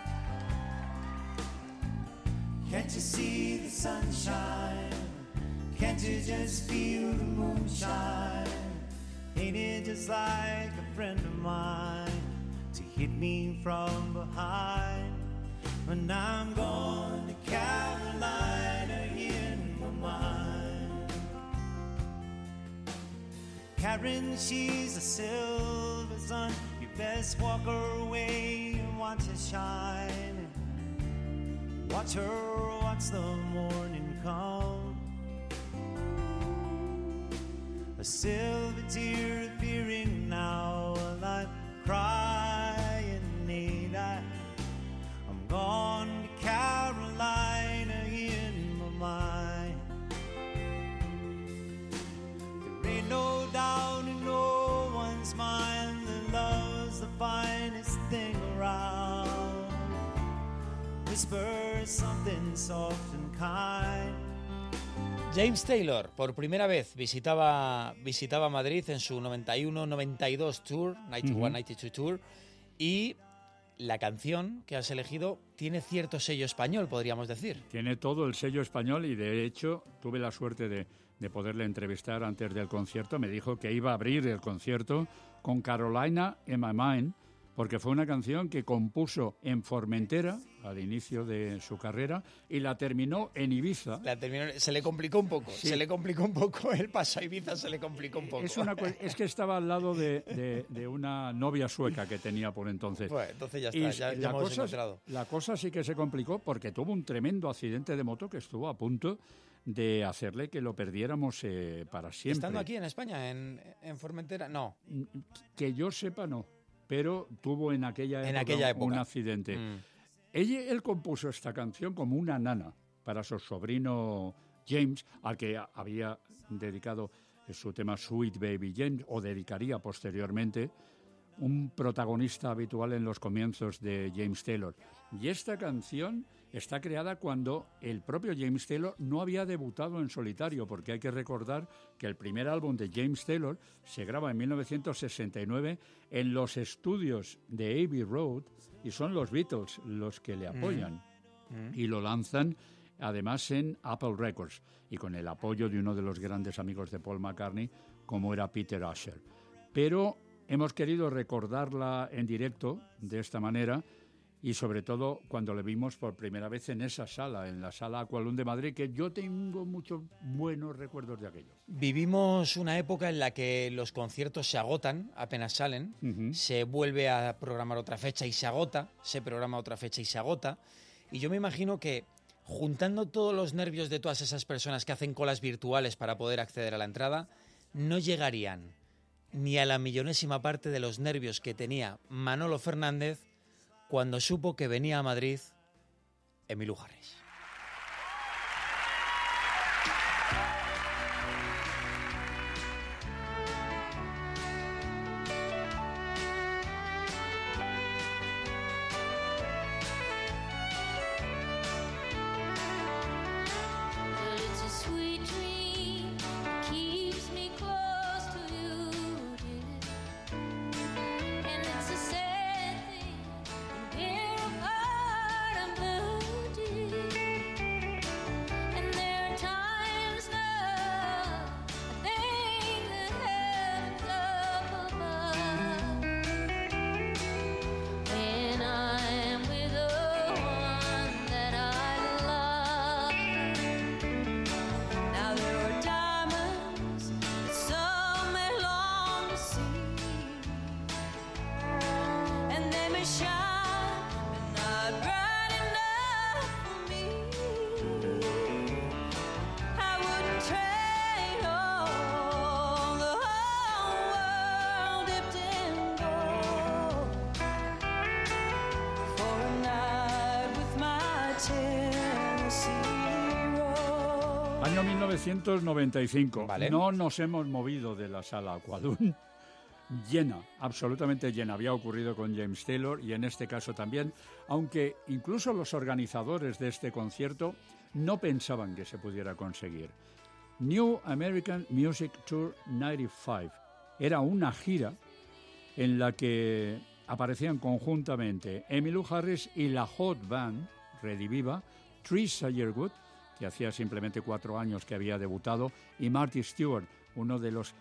Can't you see the sunshine? Can't you just feel the moonshine? painted just like a friend of mine to hit me from behind. When I'm going to Carolina in my mind. Karen, she's a silver sun. You best walk her away and watch her shine. Watch her watch the morning come. A silver tear appearing now, like crying need I. I'm gone to Carolina in my mind. There ain't no doubt in no one's mind that love's the finest thing around. Whisper something soft and kind. James Taylor, por primera vez, visitaba, visitaba Madrid en su noventa y uno noventa y dos Tour, noventa y uno noventa y dos Tour, y la canción que has elegido tiene cierto sello español, podríamos decir. Tiene todo el sello español y, de hecho, tuve la suerte de, de poderle entrevistar antes del concierto. Me dijo que iba a abrir el concierto con Carolina in My Mind, porque fue una canción que compuso en Formentera al inicio de su carrera y la terminó en Ibiza. La terminó, se le complicó un poco, sí. se le complicó un poco el paso a Ibiza, se le complicó un poco. Es, una, es que estaba al lado de, de, de una novia sueca que tenía por entonces. Pues entonces ya está, y ya, ya hemos cosa, encontrado. La cosa sí que se complicó porque tuvo un tremendo accidente de moto que estuvo a punto de hacerle que lo perdiéramos eh, para siempre. ¿Estando aquí en España, en, en Formentera? No. Que yo sepa, no. Pero tuvo en aquella época, en aquella época. un accidente. Mm. Ella, él compuso esta canción como una nana para su sobrino James, al que había dedicado su tema Sweet Baby James, o dedicaría posteriormente, un protagonista habitual en los comienzos de James Taylor. Y esta canción está creada cuando el propio James Taylor no había debutado en solitario, porque hay que recordar que el primer álbum de James Taylor se graba en mil novecientos sesenta y nueve en los estudios de Abbey Road, y son los Beatles los que le apoyan. Mm. Mm. Y lo lanzan además en Apple Records, y con el apoyo de uno de los grandes amigos de Paul McCartney, como era Peter Asher. Pero hemos querido recordarla en directo de esta manera, y sobre todo cuando le vimos por primera vez en esa sala, en la Sala Aqualung de Madrid, que yo tengo muchos buenos recuerdos de aquello. Vivimos una época en la que los conciertos se agotan, apenas salen, uh-huh. se vuelve a programar otra fecha y se agota, se programa otra fecha y se agota, y yo me imagino que juntando todos los nervios de todas esas personas que hacen colas virtuales para poder acceder a la entrada, no llegarían ni a la millonésima parte de los nervios que tenía Manolo Fernández cuando supo que venía a Madrid Emmylou Harris. Año mil novecientos noventa y cinco. Vale. No nos hemos movido de la Sala Aqualung. Llena, absolutamente llena. Había ocurrido con James Taylor y en este caso también, aunque incluso los organizadores de este concierto no pensaban que se pudiera conseguir. New American Music Tour noventa y cinco era una gira en la que aparecían conjuntamente Emmylou Harris y la Hot Band rediviva, Theresa Yearwood, que hacía simplemente cuatro años que había debutado, y Marty Stewart, uno de los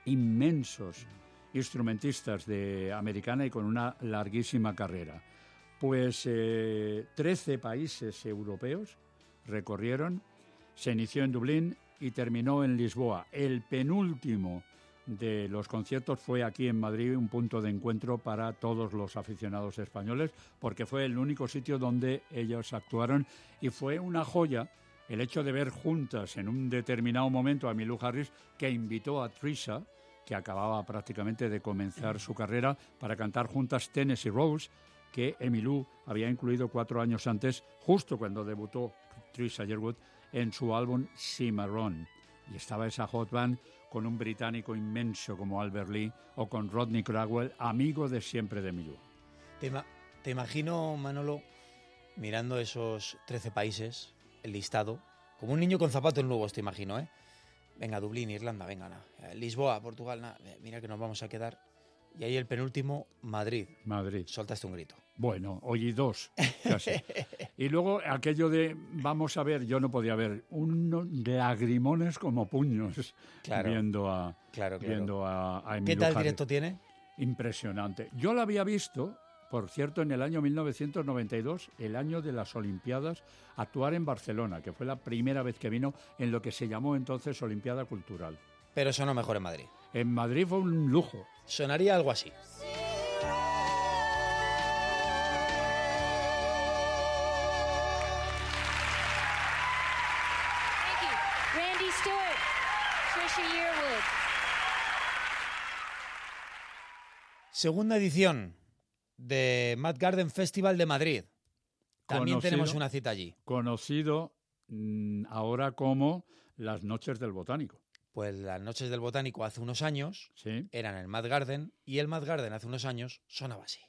inmensos instrumentistas de americana y con una larguísima carrera. Pues eh, trece países europeos recorrieron, se inició en Dublín y terminó en Lisboa. El penúltimo de los conciertos fue aquí en Madrid, un punto de encuentro para todos los aficionados españoles, porque fue el único sitio donde ellos actuaron y fue una joya el hecho de ver juntas en un determinado momento a Emmylou Harris, que invitó a Trisha, que acababa prácticamente de comenzar su carrera, para cantar juntas Tennessee Rose, que Emmylou había incluido cuatro años antes, justo cuando debutó Trisha Yearwood, en su álbum Cimarron. Y estaba esa hot band con un británico inmenso como Albert Lee o con Rodney Crowell, amigo de siempre de Emmylou. Te, ima- te imagino, Manolo, mirando esos trece países, el listado, como un niño con zapatos nuevos, te imagino, ¿eh? Venga, Dublín, Irlanda, venga, na. Lisboa, Portugal, na. Mira que nos vamos a quedar. Y ahí el penúltimo, Madrid. Madrid. Soltaste un grito. Bueno, oí dos, casi. Y luego aquello de, vamos a ver, yo no podía ver, unos lagrimones como puños Claro. viendo a, Claro, claro. viendo a, a ¿Qué Emmylou tal Harris. directo tiene? Impresionante. Yo la había visto, por cierto, en el año mil novecientos noventa y dos, el año de las Olimpiadas, actuar en Barcelona, que fue la primera vez que vino en lo que se llamó entonces Olimpiada Cultural. Pero sonó mejor en Madrid. En Madrid fue un lujo. Sonaría algo así. Thank you. Randy Stewart, Trisha Yearwood. Segunda edición de Mad Garden Festival de Madrid. También Conocido- tenemos una cita allí. Conocido mm, ahora como las Noches del Botánico. Pues las Noches del Botánico hace unos años Sí. eran el Mad Garden y el Mad Garden hace unos años sonaba así.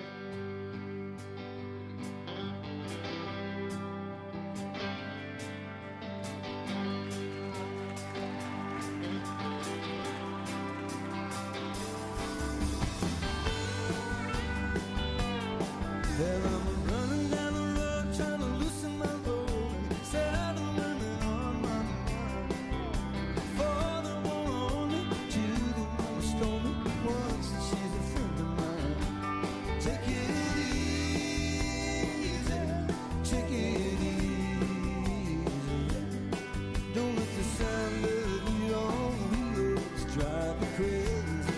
Well, I'm running down the road trying to loosen my load. Set out and running on my mind. Father won't own me, Judy won't stole me once, and she's a friend of mine. Take it easy, take it easy. Don't let the sound of your own wheels drive you crazy.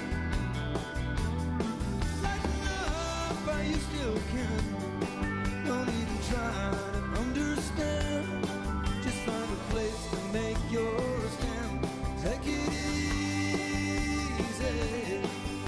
Lighten up, are you still can? Don't even try to understand. Just find a place to make your stand. Take it easy.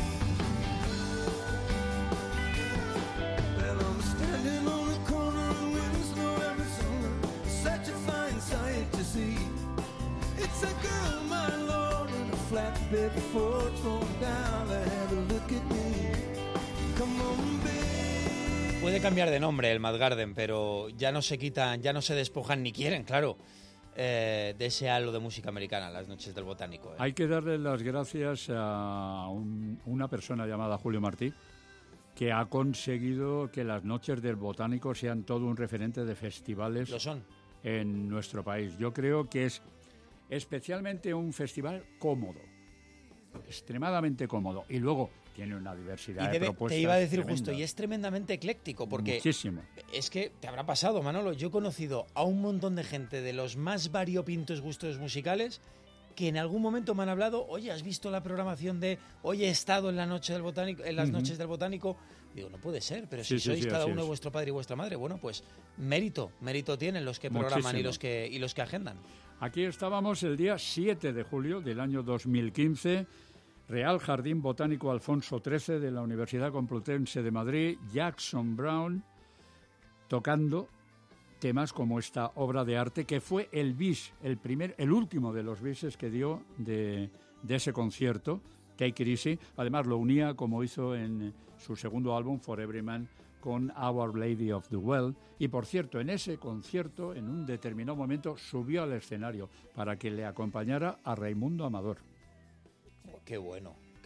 Well, I'm standing on the corner of Winslow, Arizona. Such a fine sight to see. It's a girl, my lord, in a flatbed Ford thrown down to have a look at me. Come on, baby. Puede cambiar de nombre el Mad Garden, pero ya no se quitan, ya no se despojan ni quieren, claro, eh, de ese halo de música americana, las Noches del Botánico. ¿eh? Hay que darle las gracias a un- una persona llamada Julio Martí, que ha conseguido que las Noches del Botánico sean todo un referente de festivales Lo son. en nuestro país. Yo creo que es especialmente un festival cómodo, extremadamente cómodo. Y luego tiene una diversidad Y de debe- propuestas te iba a decir tremenda. justo, y es tremendamente ecléctico, porque Muchísimo. es que te habrá pasado, Manolo, yo he conocido a un montón de gente de los más variopintos gustos musicales que en algún momento me han hablado, oye, ¿has visto la programación de hoy he estado en la noche del botánico, en las Ujú. noches del botánico? Digo, no puede ser, pero Sí, si sí, sois sí, cada así uno es. vuestro padre y vuestra madre, bueno, pues mérito, mérito tienen los que programan y Muchísimo. los que y los que agendan. Aquí estábamos el día siete de julio del año dos mil quince, Real Jardín Botánico Alfonso trece de la Universidad Complutense de Madrid, Jackson Brown, tocando temas como esta obra de arte que fue el bis, el primer, el último de los bises que dio de, de ese concierto, Take It Easy. Además lo unía, como hizo en su segundo álbum, For Every Man, con Our Lady of the Well. Y por cierto, en ese concierto, en un determinado momento, subió al escenario para que le acompañara a Raimundo Amador. Oh, qué bueno, qué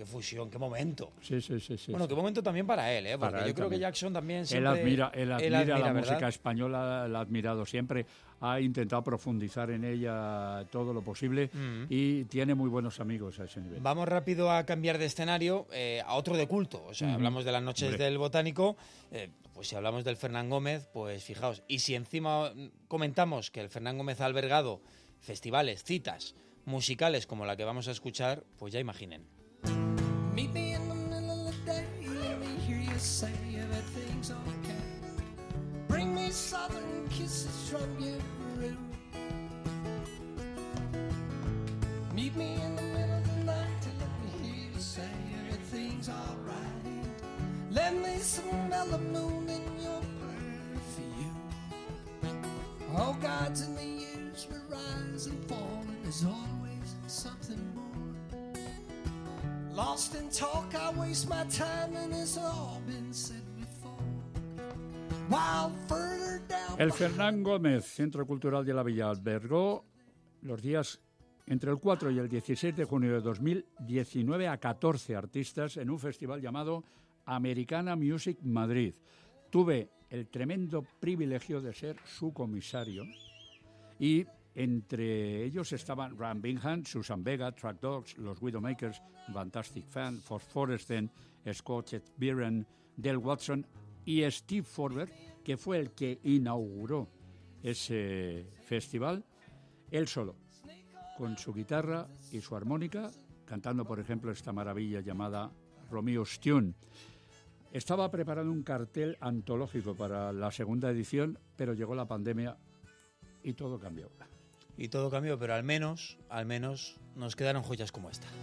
qué fusión, qué momento. Sí, sí, sí. sí bueno, sí. qué momento también para él, ¿eh? Porque Para yo él creo también. que Jackson también Él siempre... admira, él admira, él admira, la ¿verdad? música española, la ha admirado siempre, ha intentado profundizar en ella todo lo posible Mm. y tiene muy buenos amigos a ese nivel. Vamos rápido a cambiar de escenario eh, a otro de culto. O sea, Ujú. hablamos de las noches Hombre. del Botánico, eh, pues si hablamos del Fernán Gómez, pues fijaos. Y si encima mm, comentamos que el Fernán Gómez ha albergado festivales, citas musicales como la que vamos a escuchar, pues ya imaginen. Meet me in the middle of the day, let me hear you say everything's okay. Bring me southern kisses from your room. Meet me in the middle of the night and let me hear you say everything's alright. Let me smell the moon in your perfume. Oh, gods in the years will rise and fall, and there's always something more. Lost in talk, I waste my time, and it's all been said before. While further down El Fernán Gómez, Centro Cultural de la Villa, albergó los días entre el cuatro y el dieciséis de junio de dos mil diecinueve a catorce artistas en un festival llamado Americana Music Madrid. Tuve el tremendo privilegio de ser su comisario y entre ellos estaban Ram Bingham, Susan Vega, Track Dogs, Los Widowmakers, Fantastic Fan, Phosphorescent, Scott Bieran, Del Watson y Steve Forber, que fue el que inauguró ese festival, él solo, con su guitarra y su armónica, cantando, por ejemplo, esta maravilla llamada Romeo's Tune. Estaba preparando un cartel antológico para la segunda edición, pero llegó la pandemia y todo cambió. Y todo cambió, pero al menos, al menos nos quedaron joyas como esta.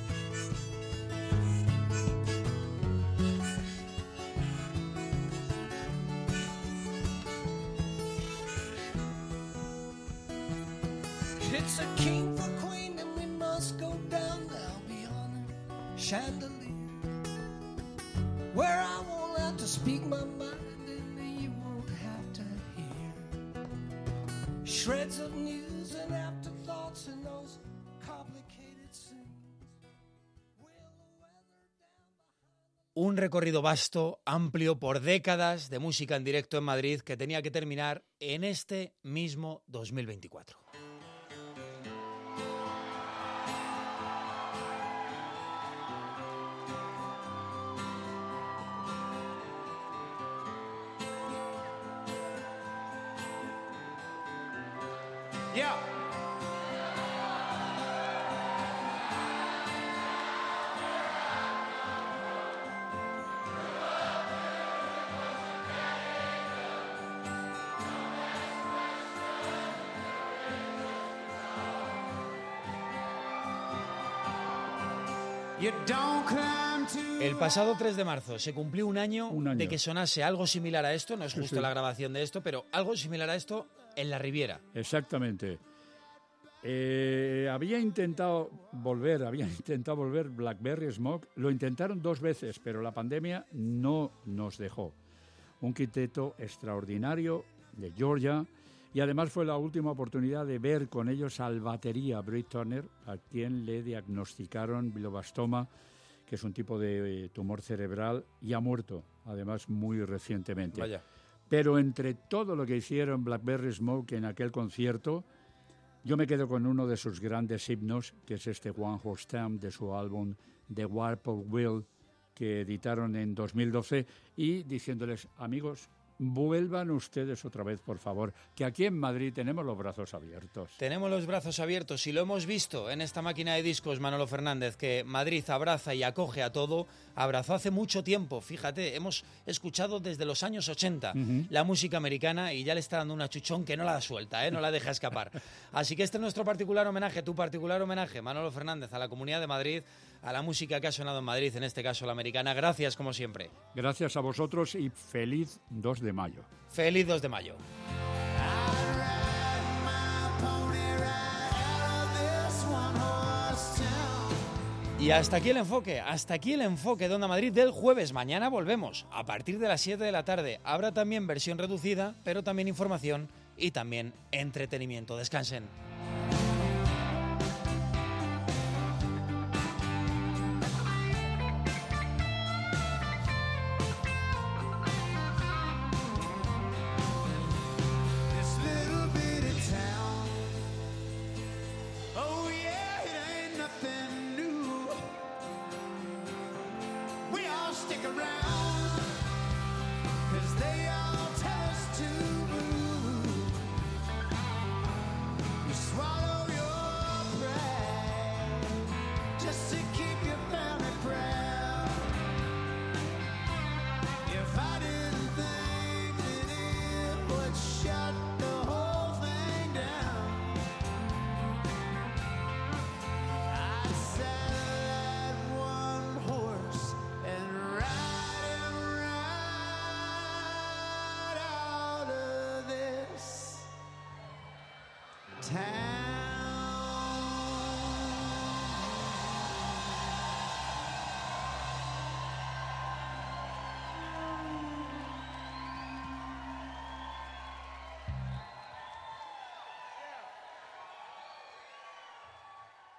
it's a king for queen, and we must go down now beyond the chandelier, where I won't have to speak my mind and you won't have to hear shreds of news and afterthoughts and those complicated scenes. Un recorrido vasto, amplio, por décadas de música en directo en Madrid que tenía que terminar en este mismo dos mil veinticuatro. Yeah. You don't climb to El pasado tres de marzo se cumplió un año, Un año. de que sonase algo similar a esto, no es Sí, justo sí. la grabación de esto, pero algo similar a esto en la Riviera. Exactamente. Eh, había intentado volver, había intentado volver Blackberry Smoke, lo intentaron dos veces, pero la pandemia no nos dejó. Un quinteto extraordinario de Georgia, y además fue la última oportunidad de ver con ellos al batería Britt Turner, a quien le diagnosticaron glioblastoma, que es un tipo de eh, tumor cerebral, y ha muerto, además muy recientemente. Vaya. Pero entre todo lo que hicieron Blackberry Smoke en aquel concierto, yo me quedo con uno de sus grandes himnos, que es este One Horse Town de su álbum The Warp of Will, que editaron en dos mil doce, y diciéndoles, amigos, vuelvan ustedes otra vez, por favor, que aquí en Madrid tenemos los brazos abiertos. Tenemos los brazos abiertos y lo hemos visto en esta máquina de discos, Manolo Fernández, que Madrid abraza y acoge a todo. Abrazó hace mucho tiempo, fíjate, hemos escuchado desde los años ochenta Ujú. la música americana y ya le está dando una chuchón que no la da suelta, ¿eh? No la deja escapar. Así que este es nuestro particular homenaje, tu particular homenaje, Manolo Fernández, a la Comunidad de Madrid, a la música que ha sonado en Madrid, en este caso la americana. Gracias, como siempre. Gracias a vosotros y feliz dos de mayo. Feliz dos de mayo. Y hasta aquí el enfoque, hasta aquí el enfoque de Onda Madrid del jueves. Mañana volvemos a partir de las siete de la tarde. Habrá también versión reducida, pero también información y también entretenimiento. Descansen. time.